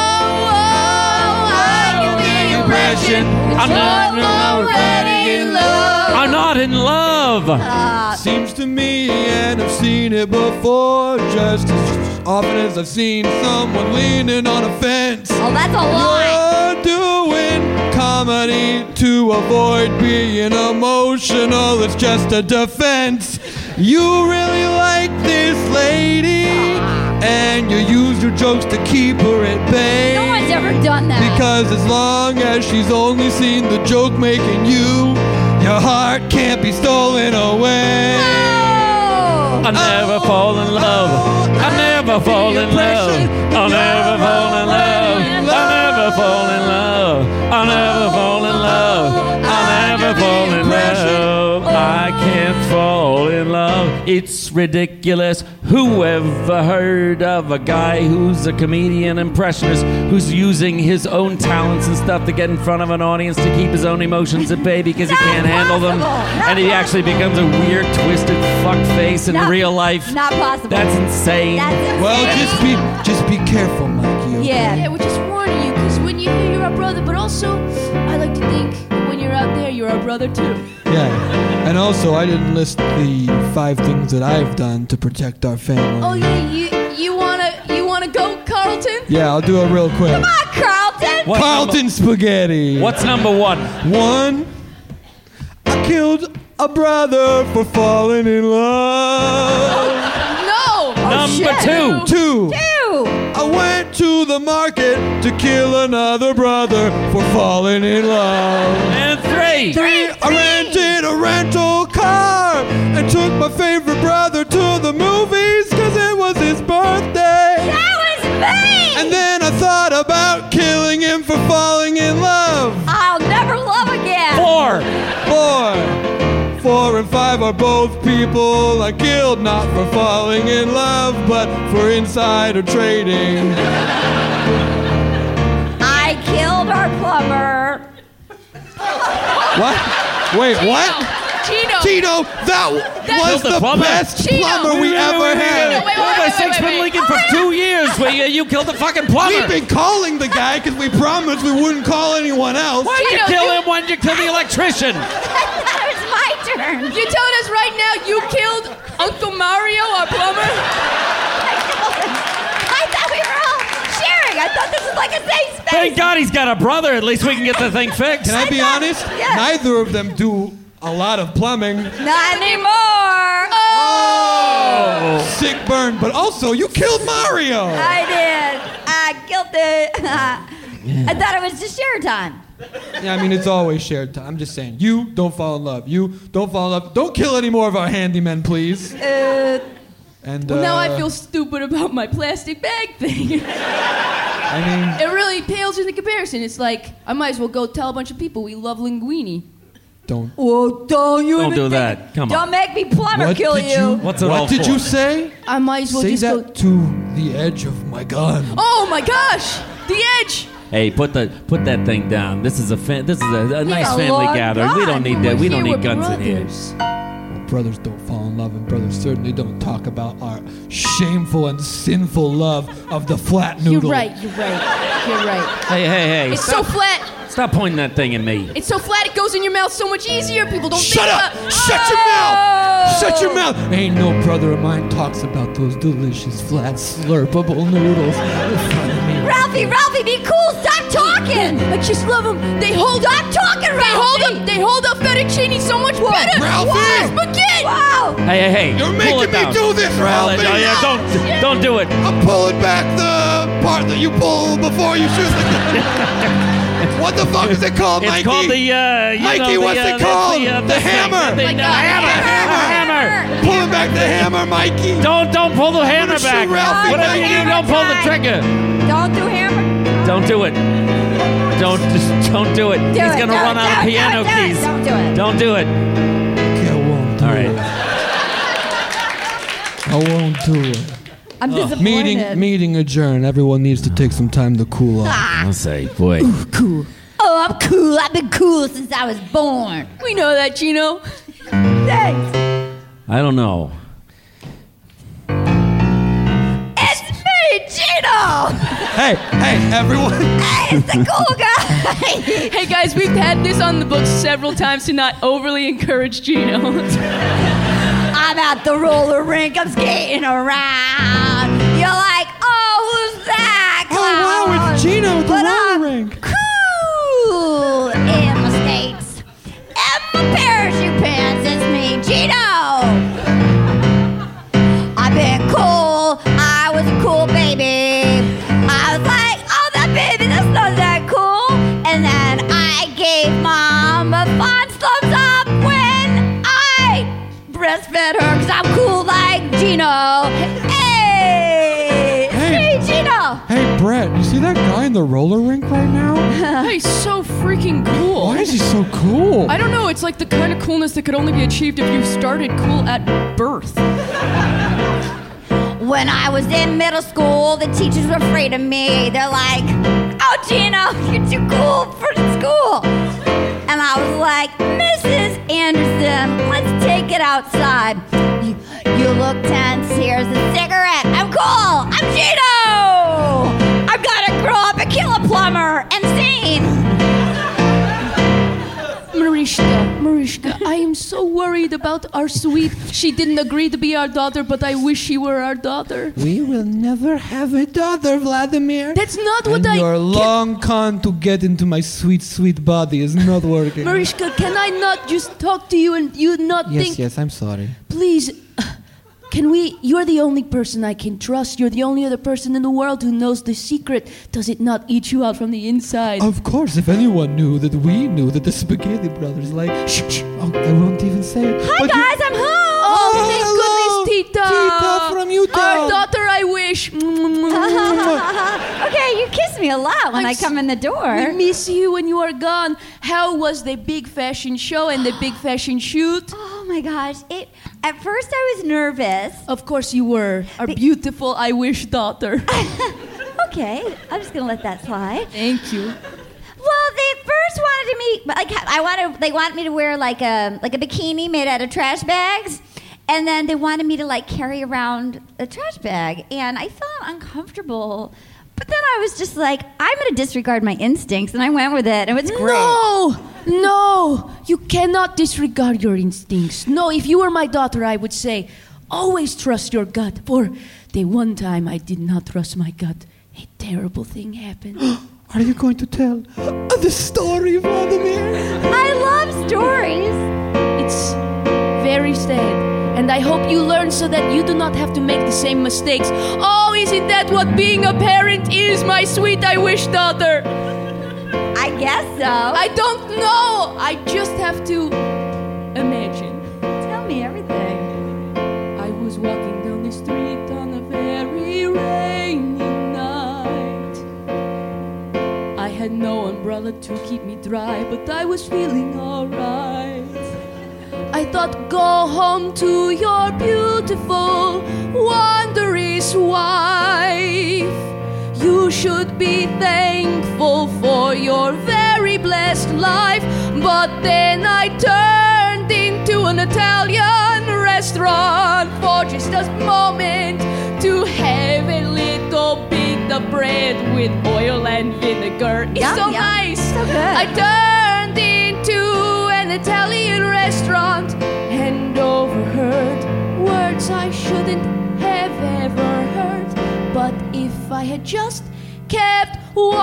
S12: I get the impression
S13: I'm
S12: that you're already in love.
S13: I'm not in love.
S14: Seems to me, and I've seen it before, just as often as I've seen someone leaning on a fence.
S10: Oh, that's a lie.
S14: You're doing comedy to avoid being emotional. It's just a defense. You really like this lady, and you use your jokes to keep her at bay.
S10: No one's ever done that.
S14: Because as long as she's only seen the joke making you, your heart can't be stolen away.
S13: I'll never fall in love. I'll never fall in love. I'll never fall in love. I'll never fall in love. I'll never fall in love. I'll never fall in love. I can't fall in love. It's ridiculous. Who ever heard of a guy who's a comedian impressionist who's using his own talents and stuff to get in front of an audience to keep his own emotions at bay because he can't handle them, and he actually becomes a weird, twisted fuck face in real life?
S10: Not possible.
S13: That's insane.
S14: Well, just be careful, Mikey. Okay?
S12: Yeah, we're just warning you because when you hear you're our brother, but also I like to think that when you're out there, you're our brother too.
S14: Yeah. And also, I didn't list the 5 things that I've done to protect our family.
S12: Oh yeah, you wanna go, Carlton?
S14: Yeah, I'll do it real quick.
S10: Come on, Carlton.
S14: Carlton spaghetti.
S13: What's number 1?
S14: 1, I killed a brother for falling in love.
S12: No.
S13: Number 2.
S14: 2, I went to the market to kill another brother for falling in love.
S13: And 3.
S14: I rented a rental car and took my favorite brother to the movies because it was his birthday.
S10: That was me.
S14: And then I thought about killing him for falling in love.
S10: I'll never love again.
S14: 4 and 5 are both people I killed, not for falling in love, but for insider trading.
S10: I killed our plumber.
S14: What? Wait, what? Tito, that was the best plumber we ever had.
S13: My six been leaking for 2 years. You killed the fucking plumber.
S14: We've been calling the guy because we promised we wouldn't call anyone else.
S13: Why'd you kill him? Why'd you kill the electrician?
S10: That was my turn.
S12: You're telling us right now you killed Uncle Mario, our plumber?
S10: I thought we were all sharing. I thought this was like a safe space.
S13: Thank God he's got a brother. At least we can get the thing fixed.
S14: Can I be honest?
S10: Yes.
S14: Neither of them do a lot of plumbing.
S10: Not anymore.
S14: Oh! Sick burn, but also you killed Mario.
S10: I did. I killed it. I thought it was just share time.
S14: Yeah, I mean, it's always shared time. I'm just saying, you don't fall in love. You don't fall in love. Don't kill any more of our handymen, please. And
S12: Well, now I feel stupid about my plastic bag thing.
S14: I mean,
S12: It really pales in the comparison. It's like, I might as well go tell a bunch of people we love linguine.
S14: don't.
S10: Well, don't you
S11: Don't
S10: even
S11: do
S10: think
S11: that. Come on.
S10: Don't make me plumber
S14: What
S10: kill
S14: did
S10: you.
S11: What's it all
S14: What did
S11: for?
S14: you say?
S12: I might as well
S14: Say
S12: just
S14: that
S12: go.
S14: to the edge of my gun.
S12: Oh my gosh! The edge!
S11: Hey, put that thing down. This is a nice
S10: a
S11: family
S10: long
S11: gathering. We don't need that. We don't need guns in here.
S14: Well, brothers don't fall in love, and brothers certainly don't talk about our shameful and sinful love of the flat
S12: You're
S14: noodle.
S12: right. You're right.
S11: Hey.
S12: It's so flat.
S11: Stop pointing that thing at me.
S12: It's so flat. It goes in your mouth so much easier. People don't
S14: Shut
S12: think
S14: up!
S12: about.
S14: Shut your mouth! Shut your mouth! Ain't no brother of mine talks about those delicious, flat, slurpable noodles in front of me.
S10: Ralphie, be cool. Stop talking.
S12: I just love them. They hold.
S10: Stop talking, Ralphie.
S12: They hold up fettuccine so much better.
S14: Ralphie!
S12: Spaghetti.
S10: Wow.
S11: Hey.
S14: You're
S11: pull
S14: making
S11: it
S14: me
S11: down.
S14: do this, Ralphie!
S11: Oh, yeah, don't do it.
S14: I'm pulling back the part that you pull before you shoot the gun. What the fuck is it called,
S11: It's
S14: Mikey?
S11: called the
S14: Mikey, what's it called? The hammer!
S11: Hammer.
S14: Pulling back the hammer, Mikey!
S11: Don't pull the hammer
S14: shoot
S11: back.
S14: Ralphie,
S11: Whatever you
S14: Mikey.
S11: do, don't pull the trigger.
S10: Don't do hammer.
S11: Don't do it. Don't do it.
S10: Do
S11: He's
S10: it.
S11: gonna
S10: Don't
S11: run out of
S10: do it.
S11: piano
S10: Don't do it.
S11: keys.
S10: Don't do it.
S11: Don't do it.
S14: Okay, I won't do
S11: All
S14: it.
S11: right.
S14: I won't do it.
S10: I'm disappointed.
S14: Meeting adjourned. Everyone needs to take some time to cool off.
S11: I'll say, boy.
S10: Cool. Oh, I'm cool. I've been cool since I was born.
S12: We know that, Gino.
S10: Thanks.
S11: I don't know.
S10: It's me, Gino.
S14: Hey, everyone!
S10: Hey, it's the cool guy.
S12: Hey guys, we've had this on the books several times to not overly encourage Gino.
S10: I'm at the roller rink. I'm skating around. You're like, oh, who's that?
S14: Oh, wow, it's Gino at the
S10: But
S14: roller
S10: I'm
S14: rink.
S10: Cool in my skates and my parachute pants. It's me, Gino. I've been cool. I was a cool baby. I was like, oh, that baby, that's not that cool. And then I gave mom a fond thumbs up when I breastfed her because I'm cool like Gino. Hey, it's me, Gino.
S14: Hey, Brett, you see that guy in the roller rink right now?
S12: He's so freaking cool.
S14: Why is he so cool?
S12: I don't know. It's like the kind of coolness that could only be achieved if you started cool at birth.
S10: When I was in middle school, the teachers were afraid of me. They're like, oh, Gino, you're too cool for school. And I was like, Mrs. Anderson, let's take it outside. You look tense. Here's a cigarette. I'm cool. I'm Gino. I'm gonna grow up and kill a plumber and sing.
S12: Marishka, I am so worried about our sweet. She didn't agree to be our daughter, but I wish she were our daughter.
S14: We will never have a daughter, Vladimir.
S12: That's not what
S14: and your long con to get into my sweet, sweet body is not working.
S12: Marishka, can I not just talk to you and you not think?
S14: Yes, I'm sorry.
S12: Please, can we? You're the only person I can trust. You're the only other person in the world who knows the secret. Does it not eat you out from the inside?
S14: Of course, if anyone knew that we knew that the Spaghetti Brothers shh, oh, I won't even say it.
S10: Hi,
S14: But
S10: guys, I'm home.
S12: Oh, thank
S14: hello.
S12: goodness, Tita.
S14: Tita from Utah.
S12: Our daughter, I wish.
S10: Okay, you kiss me a lot when I come in the door.
S12: We miss you when you are gone. How was the big fashion show and the big fashion shoot?
S10: Oh my gosh! At first I was nervous.
S12: Of course you were. Our beautiful I wish daughter.
S10: Okay, I'm just gonna let that slide.
S12: Thank you.
S10: Well, they first wanted me. They wanted me to wear like a bikini made out of trash bags, and then they wanted me to carry around a trash bag, and I felt uncomfortable. But then I was just like, I'm gonna disregard my instincts, and I went with it. It was great.
S12: No, you cannot disregard your instincts. No, if you were my daughter, I would say, always trust your gut. For the one time I did not trust my gut, a terrible thing happened.
S14: Are you going to tell the story, Vladimir?
S10: I love stories.
S12: It's very sad. And I hope you learn so that you do not have to make the same mistakes. Oh, isn't that what being a parent is, my sweet I wish daughter?
S10: I guess so.
S12: I don't know. I just have to imagine.
S10: Tell me everything.
S12: I was walking down the street on a very rainy night. I had no umbrella to keep me dry, but I was feeling alright. I thought, go home to your beautiful, wondrous wife. You should be thankful for your very blessed life. But then I turned into an Italian restaurant for just a moment to have a little bit of bread with oil and vinegar. It's so nice.
S10: So good.
S12: I turned into an Italian restaurant and overheard words I shouldn't have ever heard. But if I had just kept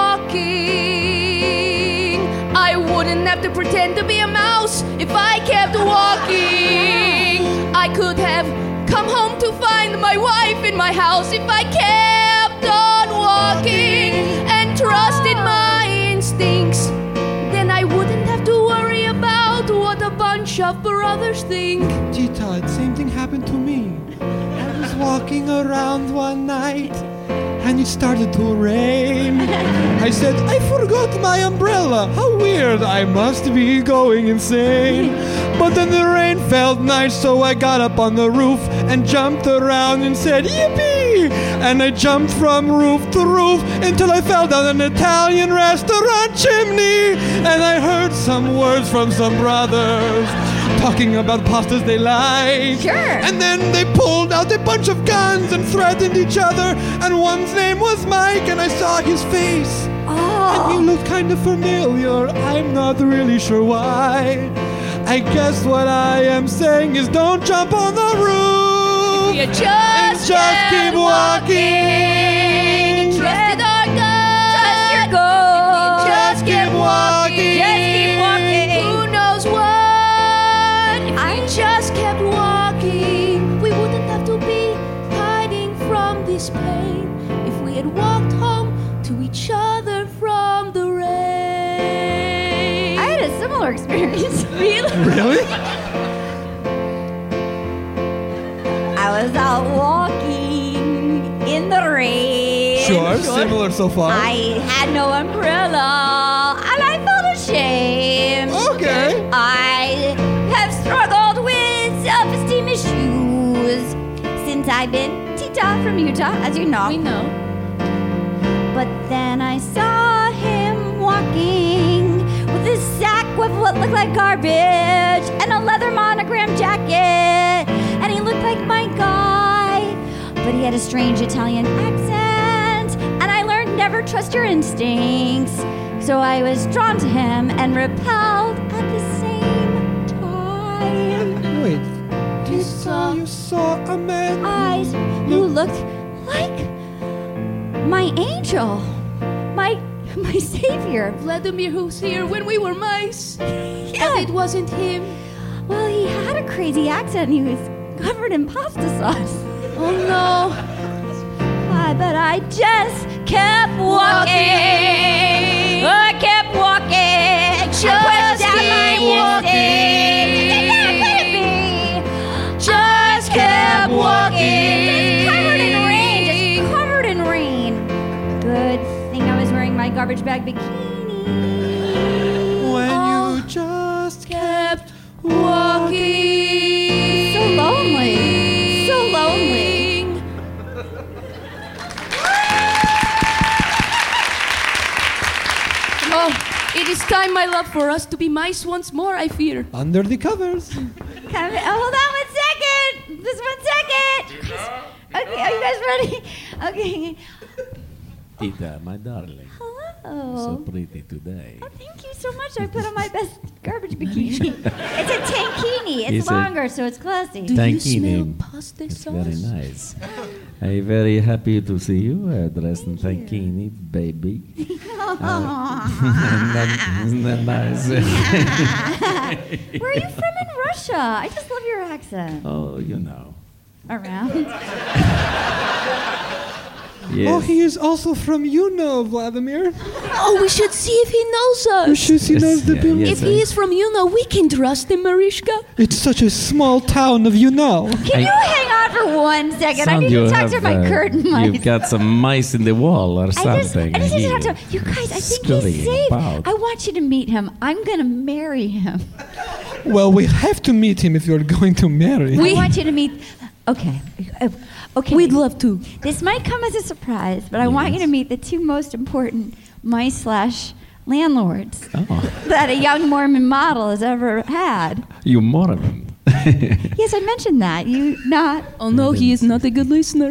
S12: walking, I wouldn't have to pretend to be a mouse. If I kept walking, I could have come home to find my wife in my house. If I kept on walking and trusted my instincts, then I wouldn't have to worry about what a bunch of brothers think.
S14: Tita, the same thing happened to me. I was walking around one night and it started to rain. I said, I forgot my umbrella. How weird, I must be going insane. But then the rain felt nice, so I got up on the roof and jumped around and said, yippee! And I jumped from roof to roof until I fell down an Italian restaurant chimney. And I heard some words from some brothers talking about pastas they like.
S10: Sure.
S14: And then they pulled out a bunch of guns and threatened each other. And one's name was Mike, and I saw his face.
S10: Oh.
S14: And he looked kind of familiar. I'm not really sure why. I guess what I am saying is don't jump on the roof.
S12: You just
S14: keep walking.
S12: Trusted our God.
S10: Trust your goal.
S12: Just keep walking.
S10: Just keep walking.
S12: Who knows what? If we just kept walking, we wouldn't have to be hiding from this pain. If we had walked home to each other from the rain.
S10: I had a similar experience.
S14: Really?
S10: I was out walking in the rain.
S14: Sure, similar so far.
S10: I had no umbrella, and I felt ashamed.
S14: Okay.
S10: I have struggled with self-esteem issues since I've been Tita from Utah, as you know.
S12: We know.
S10: But then I saw him walking with a sack with what looked like garbage and a leather monogram jacket. And he looked like my guy, but he had a strange Italian accent. And I learned never trust your instincts. So I was drawn to him and repelled at the same time.
S14: Wait, you saw a man
S10: Eyes who looked like my angel, my savior.
S12: Vladimir, who's here when we were mice.
S10: Yeah.
S12: And it wasn't him.
S10: Well, he had a crazy accent. He was covered in pasta sauce.
S12: Oh no.
S10: But I just kept walking. I kept walking.
S12: Just keep walking.
S10: Just kept walking.
S12: walking.
S10: Just covered in rain. Good thing I was wearing my garbage bag bikini.
S14: when
S12: Oh.
S14: you just
S12: Kept walking.
S10: So lonely. So lonely.
S12: Oh, it is time, my love, for us to be mice once more, I fear.
S14: under the covers.
S10: Hold on 1 second. Just 1 second. Okay, are you guys ready? Okay.
S11: Tita, my darling.
S10: Hello.
S11: So pretty today.
S10: Oh, thank you so much. I put on my best garbage bikini. It's a tankini. It's
S11: It's a-
S10: longer, so it's classy.
S12: Do
S11: Thank
S12: you
S11: you,
S12: smell
S11: Nim.
S12: pasta
S11: It's
S12: sauce?
S11: very nice. I'm very happy to see you dressed in tankini, baby. Isn't that nice?
S10: Where are you from in Russia? I just love your accent?
S11: Oh, you know.
S10: Around.
S11: Yes.
S14: Oh, he is also from Vladimir.
S12: Oh, we should see if he knows us.
S14: We should see knows the people.
S12: If he is from we can trust him, Mariska.
S14: It's such a small town of
S10: Can you hang on for 1 second? I need to talk to my curtain mice.
S11: You've got some mice in the wall or something.
S10: I just need to talk to him. You guys, I think he's safe. I want you to meet him. I'm going to marry him.
S14: Well, we have to meet him if you're going to marry him.
S10: I want you to meet... Okay. Okay.
S12: We'd love to.
S10: This might come as a surprise, but I want you to meet the two most important mice/landlords that a young Mormon model has ever had.
S11: You Mormon.
S10: Yes, I mentioned that. You not.
S12: Oh no, he is not a good listener.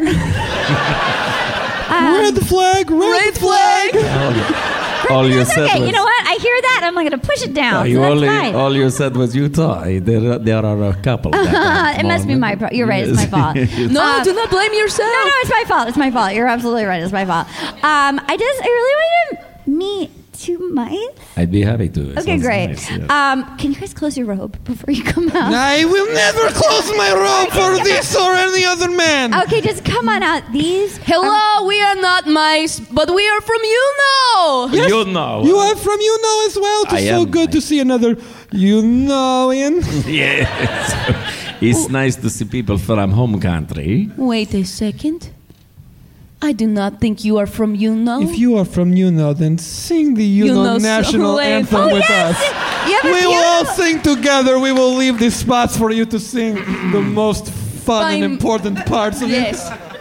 S14: Red flag! Red flag!
S11: All you
S10: That's
S11: said
S10: okay.
S11: was,
S10: You know what? I hear that. I'm going to push it down.
S11: you
S10: So that's
S11: only,
S10: fine.
S11: all you said was Utah. There are a couple.
S10: It must be my fault. You're right. It's my fault.
S12: No, do not blame yourself.
S10: No, it's my fault. It's my fault. You're absolutely right. It's my fault. I really want to meet two mice.
S11: I'd be happy to. It
S10: Okay,
S11: sounds
S10: great.
S11: nice, yeah.
S10: Can you guys close your robe before you come out?
S14: I will never close my robe for this or any other man.
S10: Okay, just come on out. These.
S12: Hello, we are not mice, but we are from
S14: Yes,
S11: You know.
S14: You are from as well. It's
S11: I
S14: so
S11: am
S14: good to see another in.
S11: Yes. It's nice to see people from home country.
S12: Wait a second. I do not think you are from
S14: If you are from then sing the
S12: Yuno
S14: national
S12: song.
S14: anthem with us. We will all sing together. We will leave these spots for you to sing the most fun and important parts of it.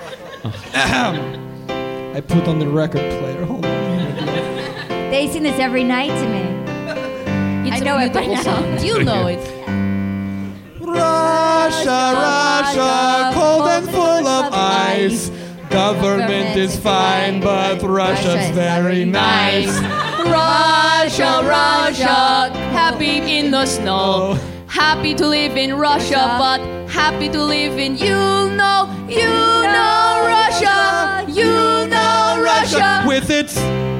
S14: I put on the record player. Hold on.
S10: They sing this every night to me.
S12: It's
S10: I know
S12: a
S10: it by
S12: beautiful
S10: now.
S12: song. You know it.
S14: Russia, Russia, cold and full of ice. Government is fine, but Russia's very nice.
S12: Russia, Russia, happy in the snow. Happy to live in Russia, but happy to live in Russia. You know Russia.
S14: With its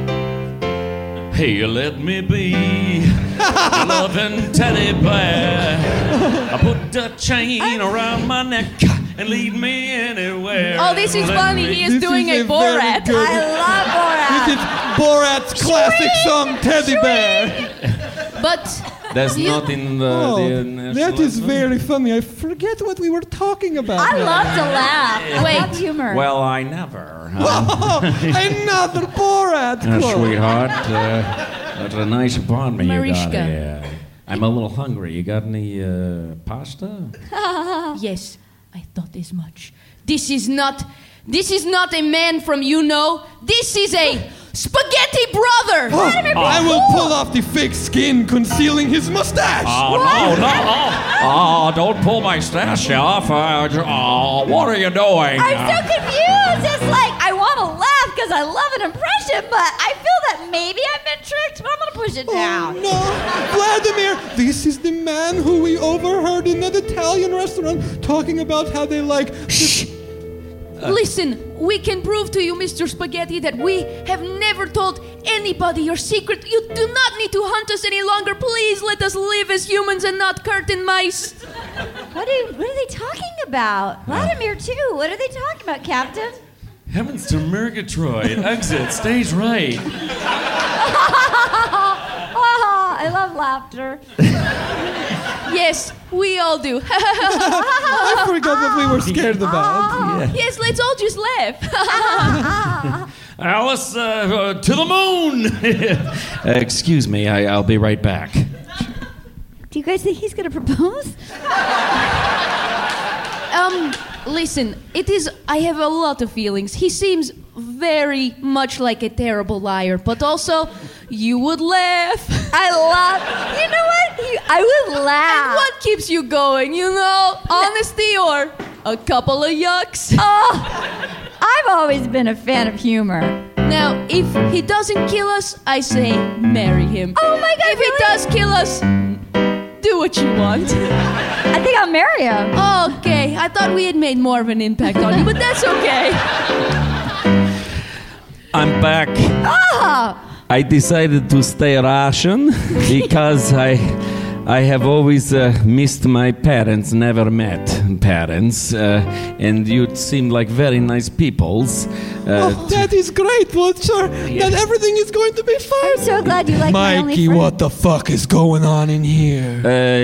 S11: Hey, let me be a loving teddy bear. I put a chain around my neck and lead me anywhere.
S12: Oh, this is funny. He is doing a Borat.
S10: I love Borat.
S14: This is Borat's classic song, Teddy Bear.
S12: But
S11: That's not in the national
S14: that is
S11: anthem?
S14: very funny. I forget what we were talking about.
S10: I love to laugh. I
S12: Wait.
S10: love humor.
S11: Well, I never.
S14: Oh, another Borat quote.
S11: Sweetheart, that's a nice apartment you got
S12: Mariska.
S11: here. I'm a little hungry. You got any pasta?
S12: yes, I thought as much. This is not a man from This is a spaghetti brother.
S14: I will pull off the fake skin concealing his mustache.
S11: Oh, no. Oh, don't pull my stash off. What are you doing?
S10: I'm so confused. It's like I want to laugh because I love an impression, but I feel that maybe I've been tricked. But I'm gonna push it down.
S14: Oh, no. Vladimir, this is the man who we overheard in that Italian restaurant talking about how they like... Shh.
S12: Listen, we can prove to you, Mr. Spaghetti, that we have never told anybody your secret. You do not need to hunt us any longer. Please let us live as humans and not curtain mice.
S10: What are they talking about? Vladimir too. What are they talking about, Captain?
S11: Heavens to Murgatroyd. Exit, stage right.
S10: Oh, I love laughter.
S12: Yes, we all do.
S14: I forgot what we were scared about.
S12: Yes, let's all just laugh.
S11: Alice, to the moon. Excuse me, I'll be right back.
S10: Do you guys think he's gonna propose?
S12: Listen, I have a lot of feelings. He seems very much like a terrible liar, but also, you would laugh.
S10: I love. You know what? I would laugh.
S12: And what keeps you going? Honesty or a couple of yucks?
S10: Oh, I've always been a fan of humor.
S12: Now, if he doesn't kill us, I say marry him.
S10: Oh my God!
S12: If he does kill us, do what you want.
S10: I think I'll marry him.
S12: Okay, I thought we had made more of an impact on you, but that's okay.
S11: I'm back.
S10: Oh!
S11: I decided to stay Russian because I
S13: I have always missed my parents, never met parents, and you seem like very nice peoples.
S14: That is great, Butcher. That everything is going to be fine.
S10: I'm so glad you like my only
S14: Mikey,
S10: friend.
S14: what the fuck is going on in here?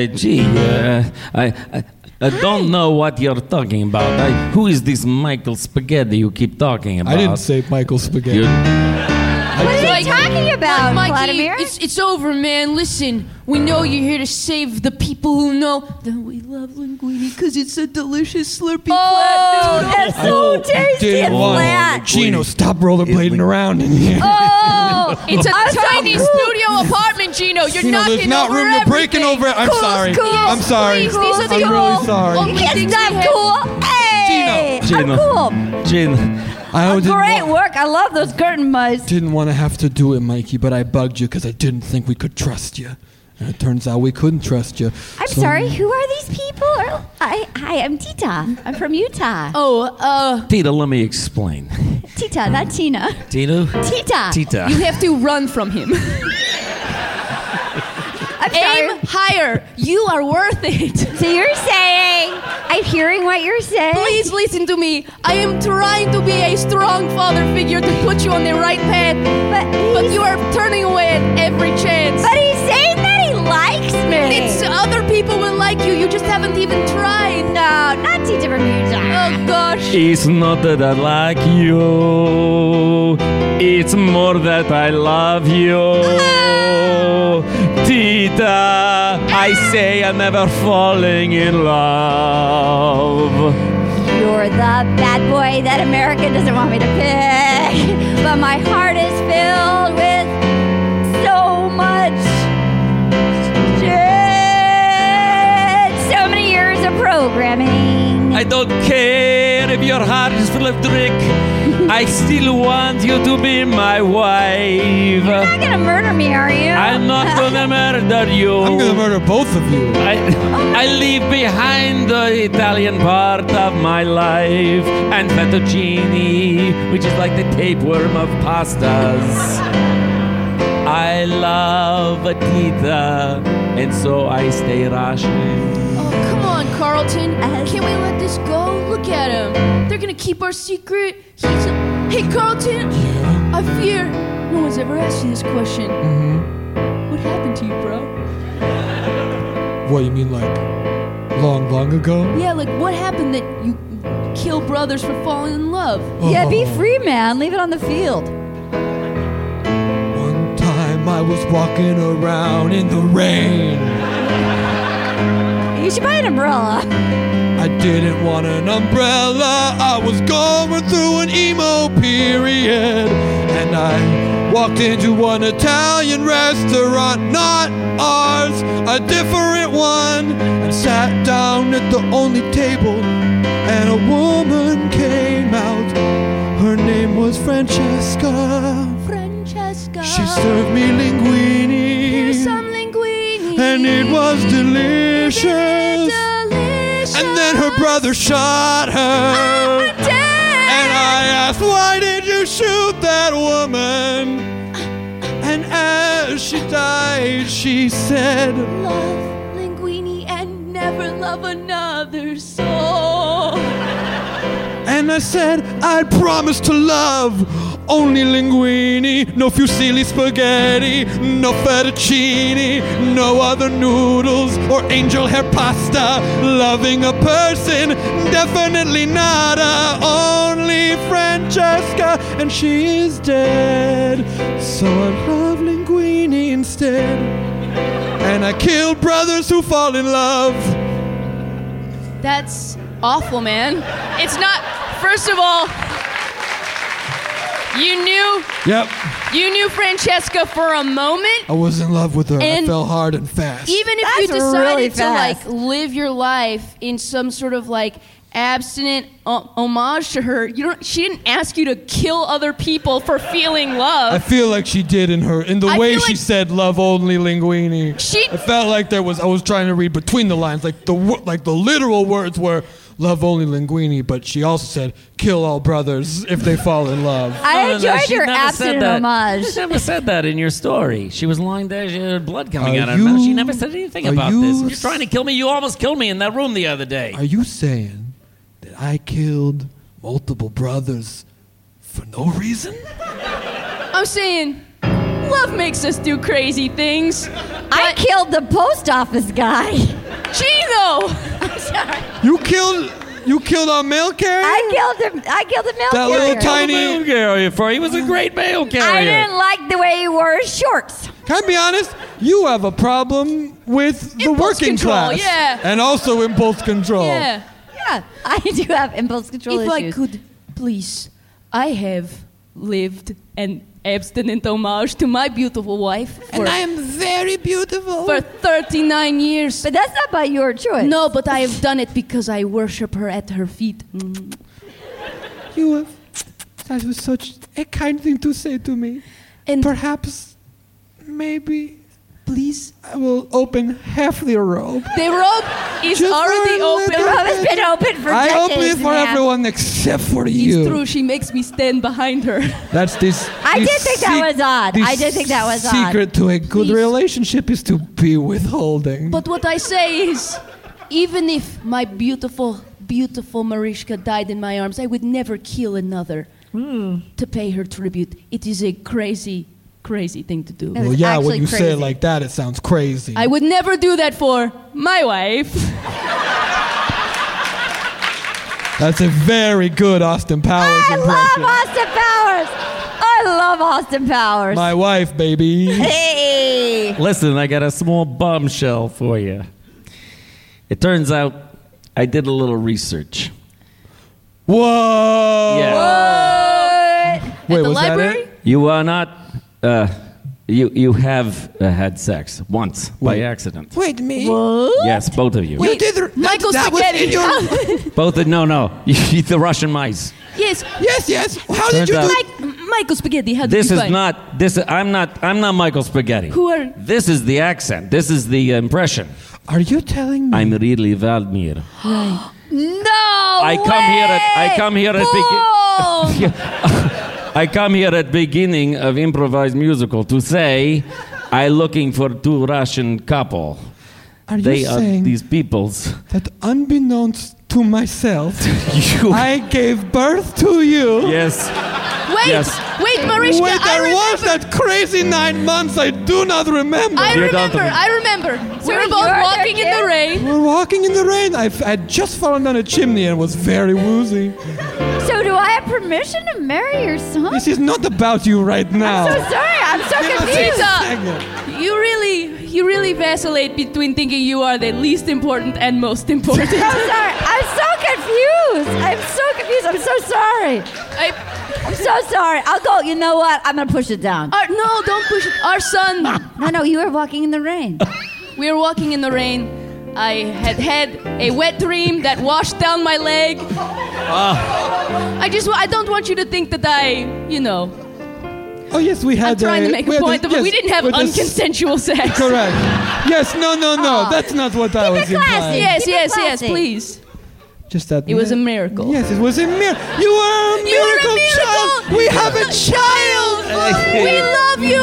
S13: I don't know what you're talking about. Who is this Michael Spaghetti you keep talking about?
S14: I didn't say Michael Spaghetti.
S10: What are you talking about,
S12: Mikey,
S10: Vladimir?
S12: it's over, man. Listen, we know you're here to save the people who know that we love linguine because it's a delicious Slurpee flat noodle.
S10: That's so tasty and flat.
S14: Gino, stop rollerblading around in here.
S12: Oh, it's a tiny studio apartment, Gino. You're
S14: Gino,
S12: knocking
S14: there's not
S12: over
S14: room to breaking
S12: everything.
S14: over. I'm sorry. I'm sorry.
S12: Please, these are the
S14: I'm really sorry.
S12: only
S10: Kids,
S12: things
S10: I'm
S12: we have.
S10: cool. Hey,
S13: Gino.
S10: I'm cool.
S13: Gino.
S10: Great work. I love those curtain mice.
S14: Didn't want to have to do it, Mikey, but I bugged you because I didn't think we could trust you. And it turns out we couldn't trust you.
S10: I'm sorry. Who are these people? Hi, I'm Tita. I'm from Utah.
S13: Tita, let me explain.
S10: Tita, not Tina.
S13: Tita?
S10: Tita.
S13: Tita.
S12: You have to run from him. Aim higher. You are worth it.
S10: So you're saying, I'm hearing what you're saying.
S12: Please listen to me. I am trying to be a strong father figure to put you on the right path, but you are turning away at every chance.
S10: But he's saying that he likes me.
S12: It's other people will like you. You just haven't even tried.
S10: No, not Tita from Utah.
S12: Oh gosh.
S13: It's not that I like you. It's more that I love you. Tita, I say I'm never falling in love.
S10: You're the bad boy that America doesn't want me to pick. But my heart is filled with so much shit. So many years of programming.
S13: I don't care if your heart is full of trick. I still want you to be my wife.
S10: You're not gonna murder me, are you?
S13: I'm not gonna murder you.
S14: I'm gonna murder both of you.
S13: I leave behind the Italian part of my life and fettuccine, which is like the tapeworm of pastas. I love Tita, and so I stay rationing.
S12: Oh, come on, Carlton. Can't we let this go? Look at him. They're gonna keep our secret. Hey, Carlton. I fear no one's ever asked you this question. What happened to you, bro?
S14: What, you mean like long ago?
S12: Yeah, like what happened that you kill brothers for falling in love?
S10: Yeah, be free, man. Leave it on the field.
S14: One time I was walking around in the rain.
S10: You should buy an umbrella.
S14: I didn't want an umbrella. I was going through an emo period. And I walked into an Italian restaurant, not ours, a different one, and sat down at the only table. And a woman came out. Her name was Francesca.
S12: Francesca.
S14: She served me linguine.
S12: Here's some linguine.
S14: And it was delicious. And then her brother shot her. And I asked, why did you shoot that woman? And as she died, she said,
S12: love linguine and never love another soul.
S14: And I said, I promise to love only linguine, no fusilli spaghetti, no fettuccine, no other noodles or angel hair pasta. Loving a person, definitely not only Francesca, and she is dead. So I love linguine instead. And I kill brothers who fall in love.
S12: That's awful, man. It's not, first of all, you knew Francesca for a moment.
S14: I was in love with her. I
S12: And
S14: fell hard and fast.
S12: Even if
S10: That's
S12: you decided
S10: really
S12: to
S10: fast.
S12: like live your life in some sort of like abstinent homage to her, she didn't ask you to kill other people for feeling love.
S14: I feel like she did in the
S12: I
S14: way
S12: feel
S14: she
S12: like-
S14: said "love only linguine." I felt like I was trying to read between the lines, like the literal words were love only linguini, but she also said, kill all brothers if they fall in love.
S10: I enjoyed
S11: she
S10: your
S11: never said
S10: absent
S11: that.
S10: homage.
S11: She never said that in your story. She was lying there. She had blood coming
S14: Are
S11: out of her mouth. She
S14: you-
S11: never said anything
S14: are
S11: about
S14: you
S11: this. You're
S14: s-
S11: trying to kill me. You almost killed me in that room the other day.
S14: Are you saying that I killed multiple brothers for no reason?
S12: I'm saying, love makes us do crazy things.
S10: I killed the post office guy.
S12: Chino!
S10: I'm sorry.
S14: You killed our mail carrier?
S10: I killed the mail
S14: That
S10: carrier.
S14: little tiny-
S11: Mail carrier for he was a great mail carrier.
S10: I didn't like the way he wore his shorts.
S14: Can I be honest? You have a problem with the
S12: Impulse
S14: working
S12: control,
S14: class.
S12: yeah.
S14: And also impulse control.
S12: Yeah.
S10: Yeah, I do have impulse control
S12: If
S10: issues.
S12: I could, please, I have lived an abstinent homage to my beautiful wife.
S14: And I am very beautiful.
S12: For 39 years.
S10: But that's not by your choice.
S12: No, but I have done it because I worship her at her feet.
S14: That was such a kind thing to say to me.
S12: And
S14: perhaps, maybe,
S12: please,
S14: I will open half the robe.
S12: The robe is
S14: Just
S12: already
S14: for a
S12: open.
S14: little
S10: The robe has been open for
S14: I
S10: decades.
S14: open it for
S10: and a half.
S14: everyone except for you.
S12: It's true. She makes me stand behind her.
S14: That's this.
S10: I
S14: this
S10: did think that was odd.
S14: this
S10: I did think that was odd.
S14: secret to a good
S12: Please.
S14: relationship is to be withholding.
S12: But what I say is, even if my beautiful, beautiful Mariska died in my arms, I would never kill another to pay her tribute. It is a crazy, crazy thing to do.
S14: Well, yeah, when you say it like that, it sounds crazy.
S12: I would never do that for my wife.
S14: That's a very good Austin Powers
S10: I
S14: impression.
S10: love Austin Powers. I love Austin Powers.
S14: My wife, baby.
S10: Hey.
S11: Listen, I got a small bombshell for you. It turns out I did a little research.
S14: Whoa!
S11: Yeah.
S14: Wait,
S12: At the
S14: was
S12: library?
S14: that it?
S11: You are not. You have had sex once by accident.
S14: Wait, me?
S11: Yes, both of you.
S14: You did.
S12: Michael
S14: that was
S12: Spaghetti.
S14: in your.
S11: Both. No. You eat the Russian mice.
S12: Yes.
S14: Yes. How did
S11: Turns
S14: you
S11: out-
S14: do?
S12: Michael Spaghetti. How did
S11: This
S12: you
S11: is
S12: find?
S11: not. This. I'm not Michael Spaghetti.
S12: Who are?
S11: This is the accent. This is the impression.
S14: Are you telling me?
S11: I'm really Vladimir.
S10: No.
S11: I come here at I come here at beginning of improvised musical to say I looking for two Russian couple.
S14: Are you
S11: They are
S14: saying
S11: these peoples.
S14: that unbeknownst to myself,
S11: You.
S14: I gave birth to you?
S11: Yes.
S12: Wait,
S11: Yes.
S12: wait, Mariska.
S14: Wait,
S12: I
S14: there was
S12: remember.
S14: that crazy 9 months I do not remember.
S12: I
S11: You don't
S12: remember. We were both
S10: you're
S12: walking
S10: there
S12: in the
S10: too?
S12: rain.
S14: We're walking in the rain. I'd just fallen down a chimney and was very woozy.
S10: So do I have permission to marry your son?
S14: This is not about you right now.
S10: I'm so sorry. I'm so
S14: Give us a
S10: confused.
S14: second.
S12: You really vacillate between thinking you are the least important and most important.
S10: I'm sorry. I'm so confused. I'm so sorry. I'm so sorry. I'll go. You know what? I'm gonna push it down.
S12: No, don't push it. Our son.
S10: No. You were walking in the rain.
S12: We were walking in the rain. I had a wet dream that washed down my leg. I don't want you to think that
S14: Oh yes, we had.
S12: I'm trying to make a point, but we didn't have unconsensual sex.
S14: Correct. Yes. No. That's not what I was implying.
S12: Yes,
S10: Keep it
S12: yes,
S10: classy.
S12: please.
S14: Just that.
S12: It was a miracle.
S14: Yes, it was a miracle. You are a miracle child. We have a child.
S12: We love you.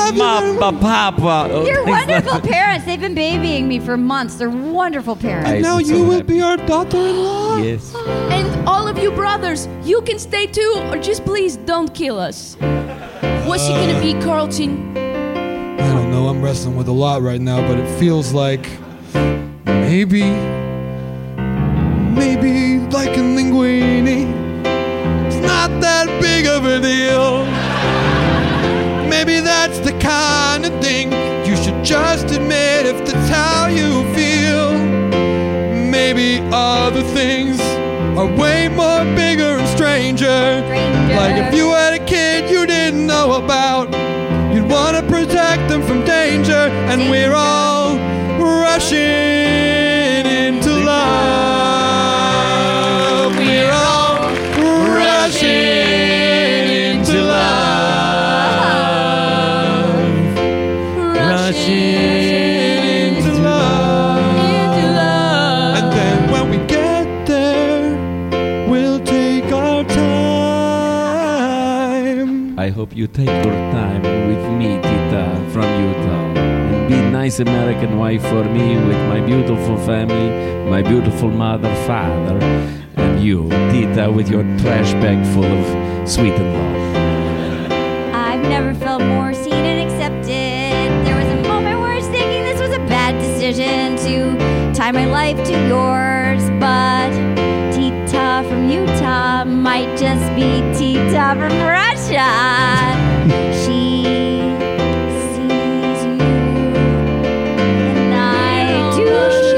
S11: Papa.
S10: You're wonderful parents. They've been babying me for months. They're wonderful parents.
S14: And now you will be our daughter-in-law.
S11: Yes.
S12: And all of you brothers, you can stay too, or just please don't kill us. What's he gonna be, Carlton?
S14: I don't know. I'm wrestling with a lot right now, but it feels like maybe like a linguini. It's not that big of a deal. Maybe that's the kind of thing you should just admit if that's how you feel. Maybe other things are way more bigger and stranger. Like if you had a kid you didn't know about, you'd want to protect them from danger. And we're all rushing into love. We're all rushing into love. Rushing into love. And then when we get there,
S13: hope you take your time with me, Tita, from Utah. And be nice American wife for me with my beautiful family, my beautiful mother, father, and you, Tita, with your trash bag full of sweet-in-law.
S10: I've never felt more seen and accepted. There was a moment where I was thinking this was a bad decision to tie my life to yours, but Tita from Utah might just be Tita from Russia. She sees you, and I do.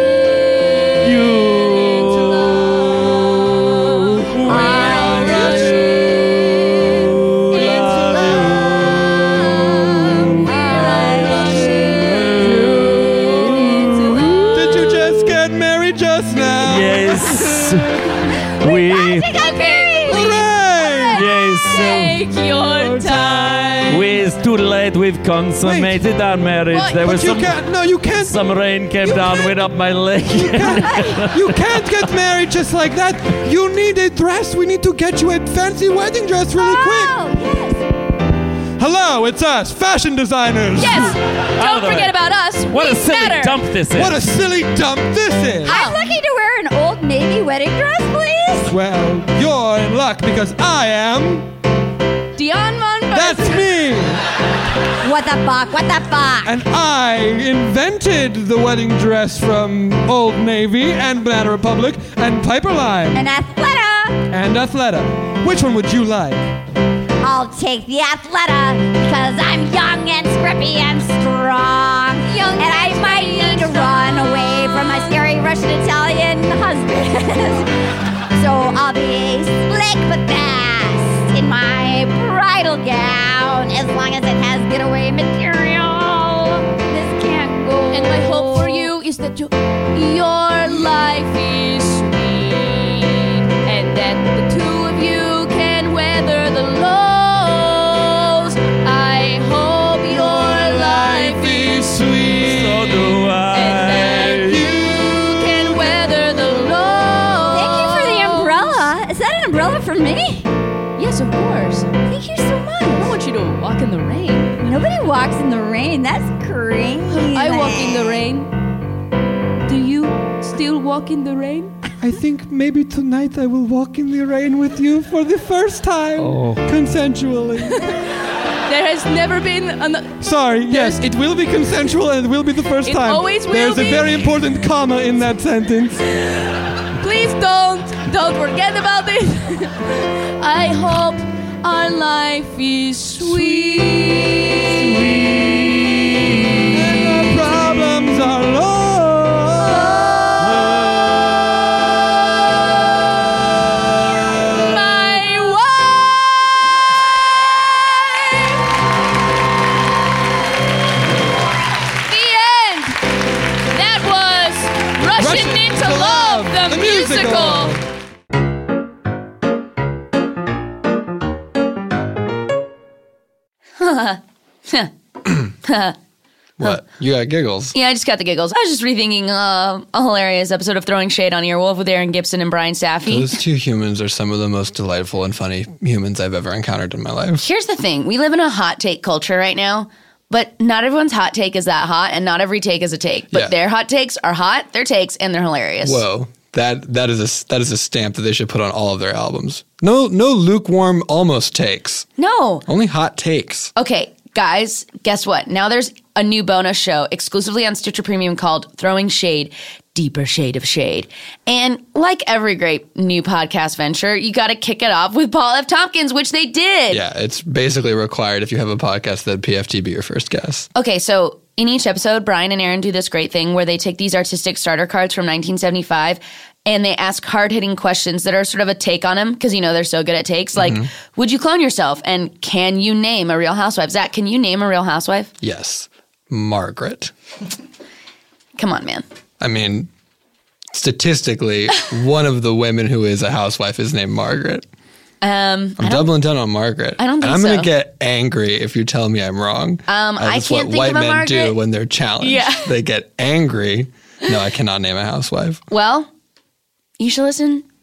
S14: Did you just get married just now?
S13: Yes. We. Yes.
S12: Take your time.
S13: It's too late. We've consummated our marriage.
S14: What?
S13: There
S14: But
S13: was
S14: you
S13: some.
S14: can't- no, you can't-
S13: Some rain came down, went up my leg.
S14: You can't get married just like that. You need a dress. We need to get you a fancy wedding dress really quick. Hello, it's us, fashion designers.
S12: Yes. Don't forget about us.
S13: What
S12: We
S13: a silly
S12: matter.
S13: dump this is.
S14: What a silly dump this is.
S10: I'm looking to wear an Old Navy wedding dress, please.
S14: Well, you're in luck because I am.
S12: Dion Von
S14: That's me.
S10: What the fuck? What the fuck?
S14: And I invented the wedding dress from Old Navy and Banana Republic and Piperline.
S10: An Athleta.
S14: And Athleta. Which one would you like?
S10: I'll take the Athleta because I'm young and scrappy and strong. And I might need to run away from my scary Russian-Italian husband. So I'll be slick but fast in my bridal gown as long as it has getaway material. This can't go.
S12: And my hope for you is that your life is sweet and that the two of you can weather the lows. I hope your life is sweet.
S13: So do I.
S12: And that you can weather the lows.
S10: Thank you for the umbrella. Is that an umbrella for me?
S12: Yes, of course.
S10: Thank you so much.
S12: I don't want you to walk in the rain.
S10: Nobody walks in the rain. That's crazy.
S12: I walk in the rain. Do you still walk in the rain?
S14: I think maybe tonight I will walk in the rain with you for the first time. Consensually.
S12: There has never been
S14: Sorry, yes, it will be consensual and it will be the first
S12: It
S14: time.
S12: always will
S14: There's
S12: be.
S14: a very important comma in that sentence.
S12: Please don't forget about this. I hope our life is sweet.
S14: And our problems are low.
S12: My wife. The end. That was Russian into Love, the musical.
S6: What? You got giggles.
S7: Yeah, I just got the giggles. I was just rethinking a hilarious episode of Throwing Shade on Earwolf with Aaron Gibson and Brian Staffy.
S6: Those two humans are some of the most delightful and funny humans I've ever encountered in my life.
S7: Here's the thing. We live in a hot take culture right now, but not everyone's hot take is that hot, and not every take is a take. But
S6: Yeah.
S7: their hot takes are hot, their takes, and they're hilarious.
S6: Whoa. That is a stamp that they should put on all of their albums. No lukewarm almost takes.
S7: No.
S6: Only hot takes.
S7: Okay, guys, guess what? Now there's a new bonus show exclusively on Stitcher Premium called Throwing Shade, Deeper Shade of Shade. And like every great new podcast venture, you got to kick it off with Paul F. Tompkins, which they did.
S6: Yeah, it's basically required if you have a podcast that PFT be your first guest.
S7: Okay, so in each episode, Brian and Aaron do this great thing where they take these artistic starter cards from 1975 and they ask hard-hitting questions that are sort of a take on them because, you know, they're so good at takes. Like, would you clone yourself? And can you name a Real Housewife? Zach, can you name a Real Housewife?
S6: Yes. Margaret.
S7: Come on, man.
S6: I mean, statistically, one of the women who is a housewife is named Margaret. I'm doubling down on Margaret.
S7: I don't think
S6: and I'm going
S7: so.
S6: to get angry if you tell me I'm wrong.
S7: I
S6: That's
S7: can't
S6: what
S7: think
S6: white
S7: of a
S6: men
S7: Margaret.
S6: do when they're challenged.
S7: Yeah.
S6: They get angry. No, I cannot name a housewife.
S7: Well, you should listen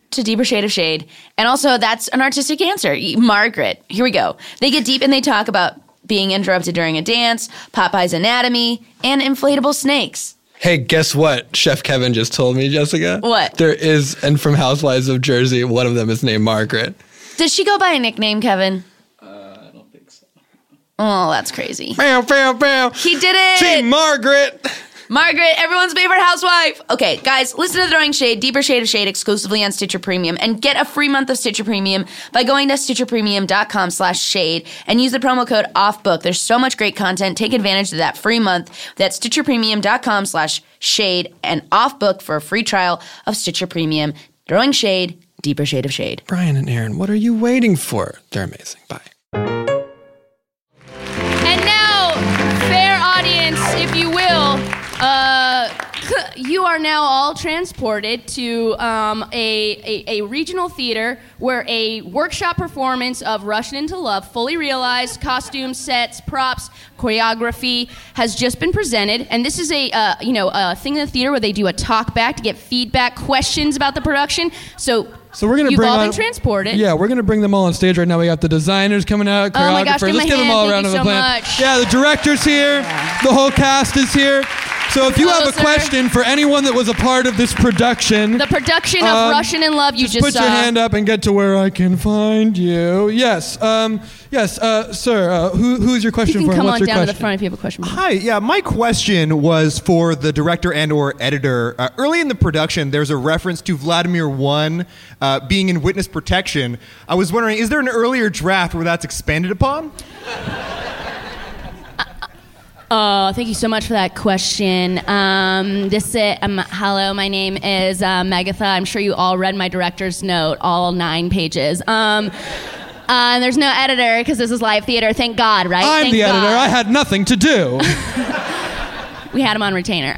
S7: to Deeper Shade of Shade. And also, that's an artistic answer. Margaret. Here we go. They get deep and they talk about being interrupted during a dance, Popeye's anatomy, and inflatable snakes.
S6: Hey, guess what? Chef Kevin just told me, Jessica.
S7: What?
S6: There is, and from Housewives of Jersey, one of them is named Margaret.
S7: Does she go by a nickname, Kevin? I don't think so. Oh, that's crazy.
S6: Bow, bow, bow.
S7: He did it!
S6: Team Margaret!
S7: Margaret, everyone's favorite housewife. Okay, guys, listen to Throwing Shade, Deeper Shade of Shade, exclusively on Stitcher Premium, and get a free month of Stitcher Premium by going to stitcherpremium.com/shade and use the promo code OFFBOOK. There's so much great content. Take advantage of that free month. That's stitcherpremium.com/shade and OFFBOOK for a free trial of Stitcher Premium. Throwing Shade, Deeper Shade of Shade.
S6: Brian and Aaron, what are you waiting for? They're amazing. Bye.
S12: And now, fair audience, if you will, you are now all transported to a regional theater where a workshop performance of Russian into Love, fully realized, costumes, sets, props, choreography, has just been presented. And this is a thing in the theater where they do a talk back to get feedback, questions about the production. So
S14: we're gonna
S12: you've
S14: bring
S12: all
S14: on,
S12: been transported.
S14: Yeah, we're gonna bring them all on stage right now. We got the designers coming out, choreographers.
S12: Oh my gosh, give
S14: Let's
S12: them a
S14: give them
S12: hand.
S14: all a
S12: Thank
S14: round
S12: you
S14: of
S12: so
S14: applause.
S12: much.
S14: Yeah, the director's here. The whole cast is here. So if you have a
S12: Closer.
S14: question for anyone that was a part of this production,
S12: The production of Russian in Love, you just
S14: put
S12: saw.
S14: your hand up and get to where I can find you. Yes, sir. Who's your question
S12: You can
S14: for?
S12: come
S14: What's
S12: on
S14: your
S12: down to the
S14: question?
S12: front if you have a question.
S15: Hi, yeah, my question was for the director and or editor. Early in the production, there's a reference to Vladimir I being in witness protection. I was wondering, is there an earlier draft where that's expanded upon?
S12: Thank you so much for that question. Hello, my name is Megatha. I'm sure you all read my director's note, all 9 pages. There's no editor because this is live theater. Thank God, right?
S14: I'm
S12: Thank
S14: the editor.
S12: God.
S14: I had nothing to do.
S12: We had him on retainer.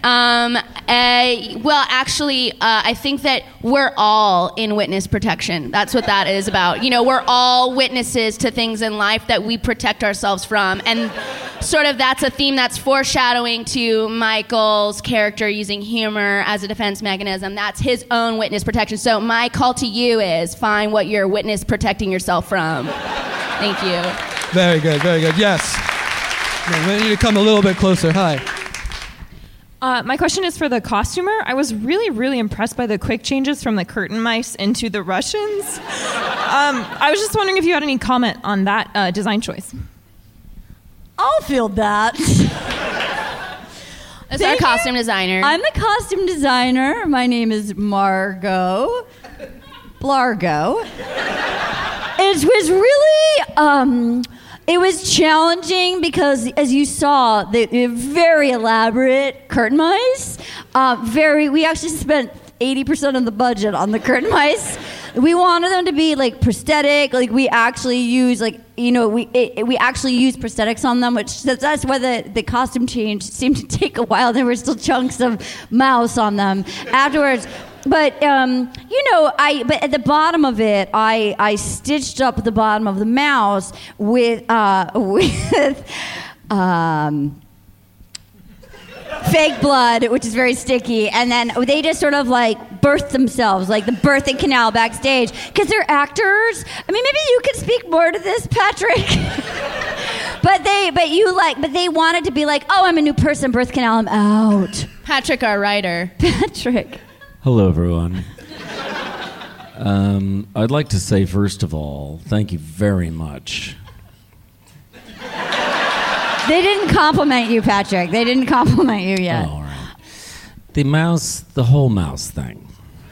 S12: I think that we're all in witness protection. That's what that is about. You know, we're all witnesses to things in life that we protect ourselves from. And sort of that's a theme that's foreshadowing to Michael's character using humor as a defense mechanism. That's his own witness protection. So my call to you is find what you're witness protecting yourself from. Thank you.
S14: Very good, very good. Yes. I need to come a little bit closer. Hi.
S16: My question is for the costumer. I was really, really impressed by the quick changes from the curtain mice into the Russians. I was just wondering if you had any comment on that design choice.
S10: I'll field that.
S12: That's our costume designer.
S10: I'm the costume designer. My name is Margot Blargo. It was really... it was challenging because, as you saw, they're very elaborate curtain mice. We actually spent 80% of the budget on the curtain mice. We wanted them to be like prosthetic. Like we actually use we actually use prosthetics on them, which that's why the costume change seemed to take a while. There were still chunks of mouse on them afterwards. But but at the bottom of it, I stitched up the bottom of the mouse with fake blood, which is very sticky, and then they just sort of like birthed themselves, like the birthing canal backstage, because they're actors. I mean, maybe you could speak more to this, Patrick. But they wanted to be like, oh, I'm a new person, birth canal, I'm out.
S12: Patrick, our writer.
S10: Patrick.
S11: Hello, everyone. I'd like to say, first of all, thank you very much.
S10: They didn't compliment you, Patrick. They didn't compliment you yet.
S11: Oh, all right. The whole mouse thing.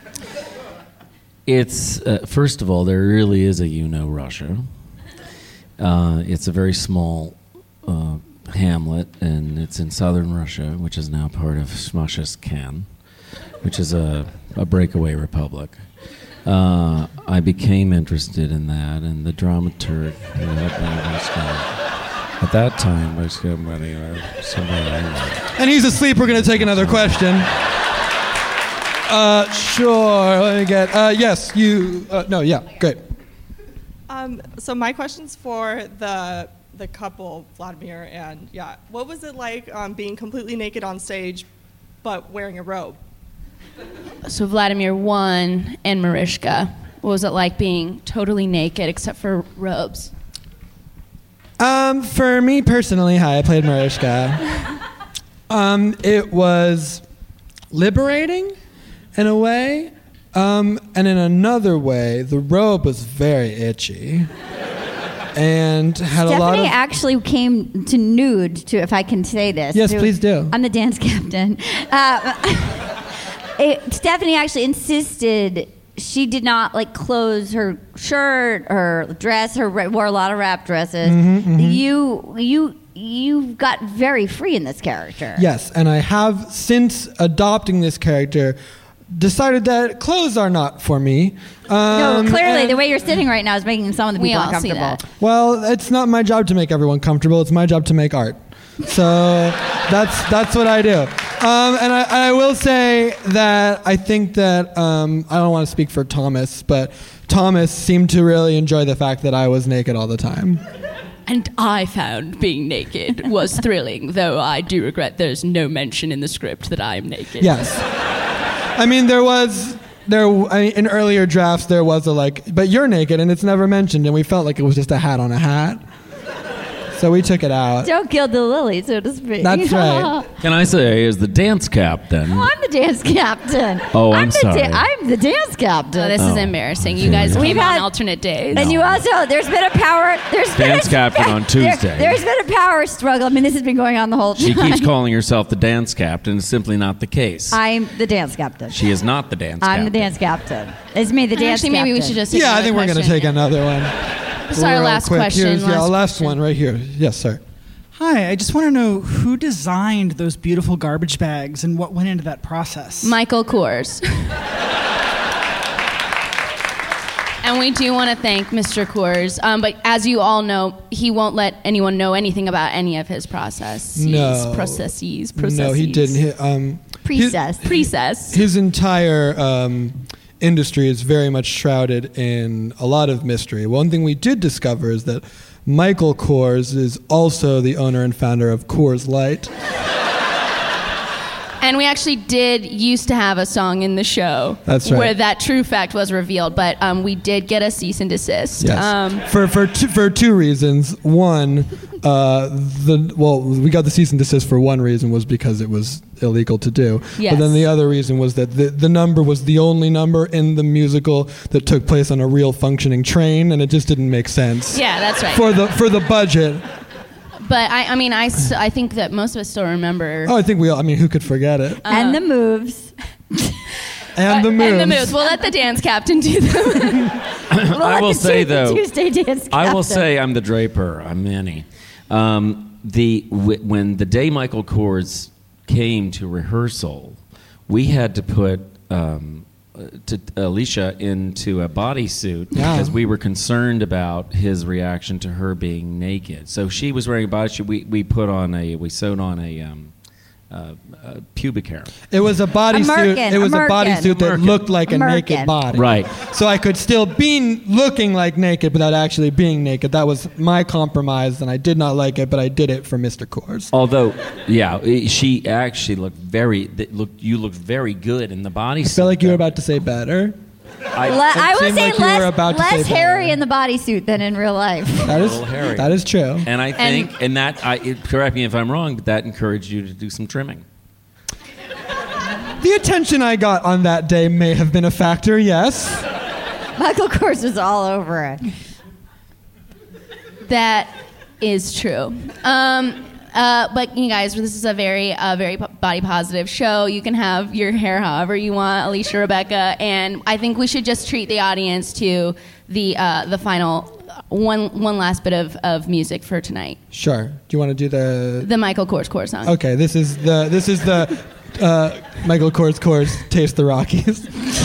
S11: It's, first of all, there really is a Russia. It's a very small hamlet, and it's in southern Russia, which is now part of Smasheskan, which is a breakaway republic. I became interested in that, and the dramaturg at that time was somebody I know.
S14: And he's asleep. We're going to take another question. Sure. Let me get. Yes, you. No, yeah, great.
S17: So my question's for the couple, Vladimir and what was it like being completely naked on stage, but wearing a robe?
S12: So Vladimir 1 and Mariska, what was it like being totally naked except for robes?
S14: For me personally, I played Mariska. It was liberating in a way, and in another way, the robe was very itchy. And had a lot
S10: Stephanie
S14: of...
S10: actually came to nude, to, if I can say this.
S14: Yes, please do.
S10: I'm the dance captain. Stephanie actually insisted she did not like close her shirt or dress. Wore a lot of wrap dresses. You got very free in this character.
S14: Yes, and I have, since adopting this character, decided that clothes are not for me.
S10: No, clearly the way you're sitting right now is making some of the people uncomfortable.
S14: Well, it's not my job to make everyone comfortable. It's my job to make art. So that's what I do. And I will say that I think that, I don't want to speak for Thomas, but Thomas seemed to really enjoy the fact that I was naked all the time.
S12: And I found being naked was thrilling, though I do regret there's no mention in the script that I am naked.
S14: Yes. I mean, in earlier drafts, there was but you're naked, and it's never mentioned, and we felt like it was just a hat on a hat. So we took it out.
S10: Don't kill the lily, so to speak.
S14: That's right.
S11: Can I say, as the dance captain?
S10: Oh, I'm the dance captain.
S11: Oh, I'm sorry.
S10: I'm the dance captain.
S12: Oh, this is embarrassing. You guys came on alternate days.
S10: And you also, there's been a power...
S11: Dance captain on Tuesday.
S10: There's been a power struggle. I mean, this has been going on the whole time.
S11: She keeps calling herself the dance captain. It's simply not the case.
S10: I'm the dance captain.
S11: She is not the dance captain.
S10: I'm the dance captain. It's me, the dance captain.
S12: Maybe we should just take
S14: I think we're going to take another one.
S12: This is our last question.
S14: Last one right here. Yes, sir.
S18: Hi, I just want to know who designed those beautiful garbage bags and what went into that process.
S12: Michael Kors. And we do want to thank Mr. Kors. But as you all know, he won't let anyone know anything about any of his processes.
S14: No.
S12: Processes.
S14: No, he didn't.
S12: Precess.
S14: His entire industry is very much shrouded in a lot of mystery. One thing we did discover is that Michael Kors is also the owner and founder of Coors Light.
S12: And we actually used to have a song in the show.
S14: That's right.
S12: Where that true fact was revealed, but we did get a cease and desist.
S14: Yes. For two reasons. One, we got the cease and desist for one reason, was because it was illegal to do.
S12: Yes.
S14: But then the other reason was that the number was the only number in the musical that took place on a real functioning train, and it just didn't make sense.
S12: Yeah, that's right.
S14: For the budget.
S12: But I think that most of us still remember.
S14: Oh, I think we all. I mean, who could forget it?
S10: And the moves.
S14: And the moves.
S12: We'll let the dance captain do them.
S11: I will say though,
S10: Tuesday dance captain.
S11: I will say I'm the draper. I'm Manny. When the day Michael Kors came to rehearsal, we had to put Alicia into a bodysuit because we were concerned about his reaction to her being naked. So she was wearing a bodysuit. We sewed on a pubic hair.
S14: It was a bodysuit. It was a bodysuit that looked like a naked body.
S11: Right.
S14: So I could still be looking like naked without actually being naked. That was my compromise, and I did not like it, but I did it for Mr. Kors.
S11: Although, she actually looked you looked very good in the bodysuit.
S14: I feel like you were about to say better.
S10: I would say
S14: like
S10: less hairy in the bodysuit than in real life.
S14: That is true.
S11: And I think, correct me if I'm wrong, but that encouraged you to do some trimming.
S14: The attention I got on that day may have been a factor, yes.
S10: Michael Kors was all over it.
S12: That is true. But you guys, this is a very body positive show. You can have your hair however you want, Alicia, Rebecca, and I think we should just treat the audience to the final one last bit of music for tonight.
S14: Sure. Do you want to do
S12: the Michael Kors song?
S14: Okay. This is the Michael Kors Taste the Rockies.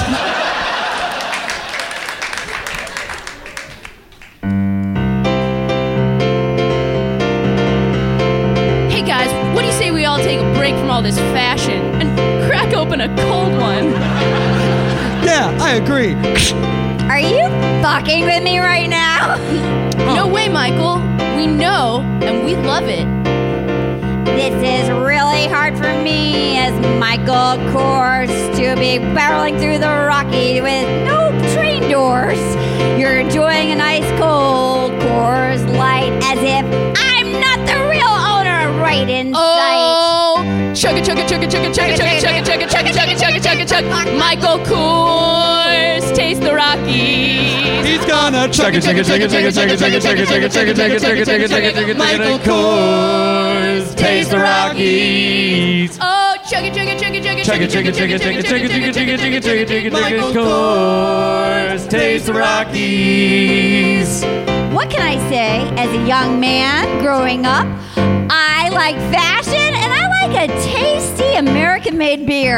S12: From all this fashion and crack open a cold one.
S14: Yeah, I agree.
S10: Are you fucking with me right now?
S12: No way, Michael. We know and we love it.
S10: This is really hard for me as Michael Kors to be barreling through the Rocky with no train doors. You're enjoying a nice cold Coors Light as if I'm not the real owner right in sight.
S12: Chugga, chugga, chugga, chugga, chugga, chugga, chugga, chugga, chugga, chugga, chugga, chugga, chugga. Michael Kors, taste the Rockies.
S14: He's gonna chugga, chugga, chugga, chugga, chugga, chugga, chugga, chugga, chugga, chugga, chugga, chugga, chugga, chugga. Michael Kors, taste the Rockies.
S12: Oh, chugga, chugga, chugga, chugga,
S11: Chugga, chugga, chugga, chugga, chugga, chugga, chugga, chugga, chugga, chugga,
S14: Michael
S11: Kors, taste the Rockies.
S10: What can I say? As a young man growing up, I like fashion and I like a tasty American-made beer.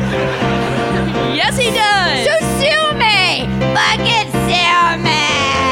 S12: Yes, he does.
S10: So sue me! Fucking sue me!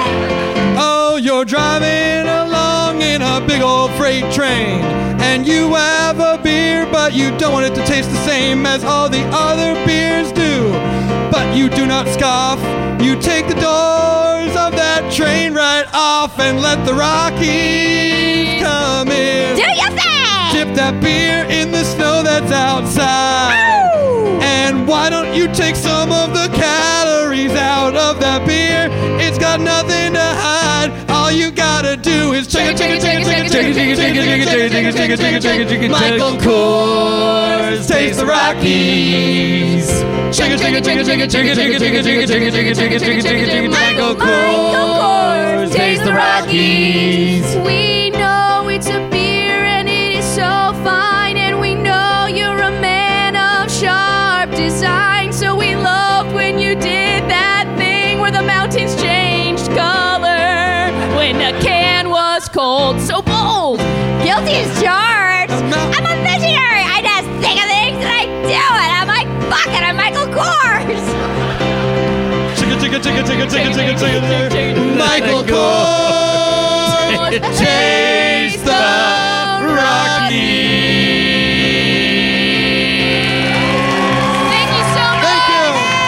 S14: Oh, you're driving along in a big old freight train, and you have a beer, but you don't want it to taste the same as all the other beers do. But you do not scoff. You take the doors of that train right off and let the Rockies come in.
S10: Do your thing!
S14: Dip that beer in the snow that's outside.
S10: Woo!
S14: And why don't you take some of the calories out of that beer? It's got nothing to hide. All you gotta do is chugga, chugga, chugga, chugga, chugga, chugga, chugga, chugga, chugga, chugga, chugga, chugga, chugga. Michael Kors, taste the Rockies. Chugga, chugga, chugga, chugga, chugga, chugga, chugga, chugga, chugga, chugga, chugga, chugga, chugga, chugga. Michael Kors, taste the Rockies.
S12: We know it's a beer and it is so fine, and we know you're a man of sharp design. So we loved when you did that thing where the mountains changed color when the can was cold. So bold.
S10: Guilty as charged. I'm a visionary. I just think of things and I do it. I'm like, fuck it, I'm Michael Kors.
S14: Chugga, chugga, chugga, chugga, chugga, chugga, chugga, chugga. Michael Kors, taste the Rockies.
S12: Thank you so much.
S14: Thank you.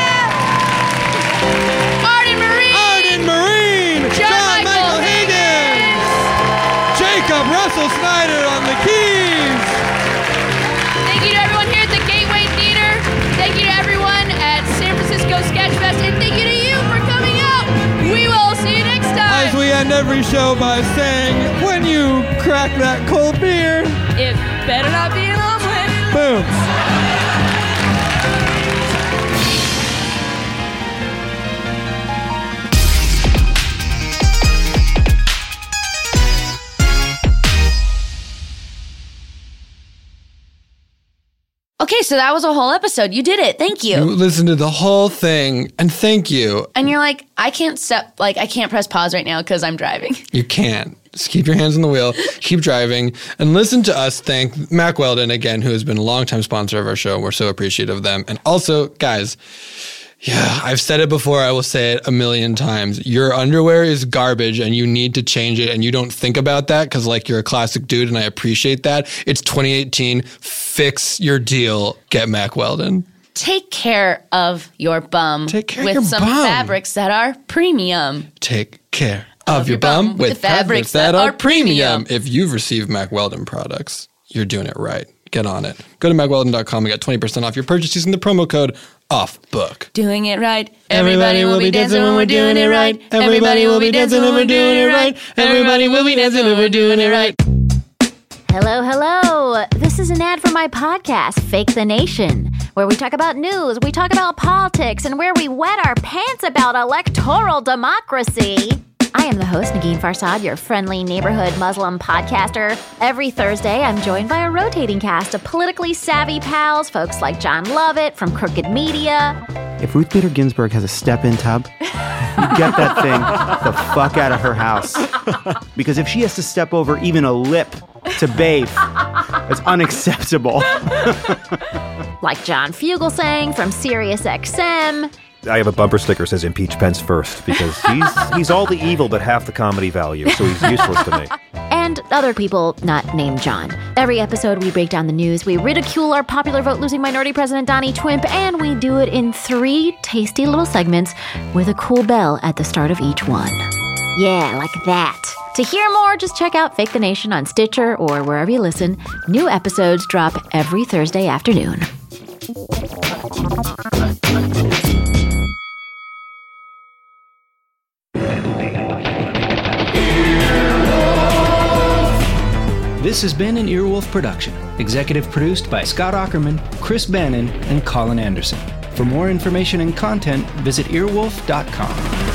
S12: Arden Marine.
S14: John Michael Higgins. Jacob Russell Snyder on the keys.
S12: Thank you to everyone here at the Gateway Theater. Thank you to everyone at San Francisco Sketchfest. And thank you to you for coming out. We will see you next time.
S14: As we end every show by saying, when you crack that cold beer,
S12: It better not be an omelet.
S14: boom.
S7: Okay, so that was a whole episode. You did it. Thank
S6: You
S7: you.
S6: listened to the whole thing, and thank you.
S7: And you're like, I can't press pause right now because I'm driving.
S6: You can't. Just keep your hands on the wheel, keep driving, and listen to us thank Mack Weldon again, who has been a longtime sponsor of our show. We're so appreciative of them. And also, guys, yeah, I've said it before. I will say it a million times. Your underwear is garbage and you need to change it. And you don't think about that because like you're a classic dude and I appreciate that. It's 2018. Fix your deal. Get Mack Weldon.
S7: Take care of your bum
S6: Take care
S7: with
S6: of your
S7: some
S6: bum.
S7: fabrics that are premium.
S6: Take care of your bum with fabrics that are premium. If you've received Mack Weldon products, you're doing it right. Get on it. Go to MackWeldon.com and get 20% off your purchase using the promo code OFFBOOK.
S7: Doing it right.
S6: Everybody will be dancing when we're doing it right. Everybody will be dancing when we're doing it right. Everybody will be dancing when we're doing it right.
S2: Hello, hello. This is an ad for my podcast, Fake the Nation, where we talk about news, we talk about politics, and where we wet our pants about electoral democracy. I am the host, Negin Farsad, your friendly neighborhood Muslim podcaster. Every Thursday, I'm joined by a rotating cast of politically savvy pals, folks like John Lovett from Crooked Media.
S19: If Ruth Bader Ginsburg has a step-in tub, you get that thing the fuck out of her house. Because if she has to step over even a lip to bathe, it's unacceptable.
S2: Like John Fugelsang from SiriusXM.
S20: I have a bumper sticker that says impeach Pence first because he's all the evil but half the comedy value, so he's useless to me.
S2: And other people not named John. Every episode we break down the news, we ridicule our popular vote-losing minority president Donnie Twimp, and we do it in 3 tasty little segments with a cool bell at the start of each one. Yeah, like that. To hear more, just check out Fake the Nation on Stitcher or wherever you listen. New episodes drop every Thursday afternoon.
S21: This has been an Earwolf production, executive produced by Scott Aukerman, Chris Bannon, and Colin Anderson. For more information and content, visit earwolf.com.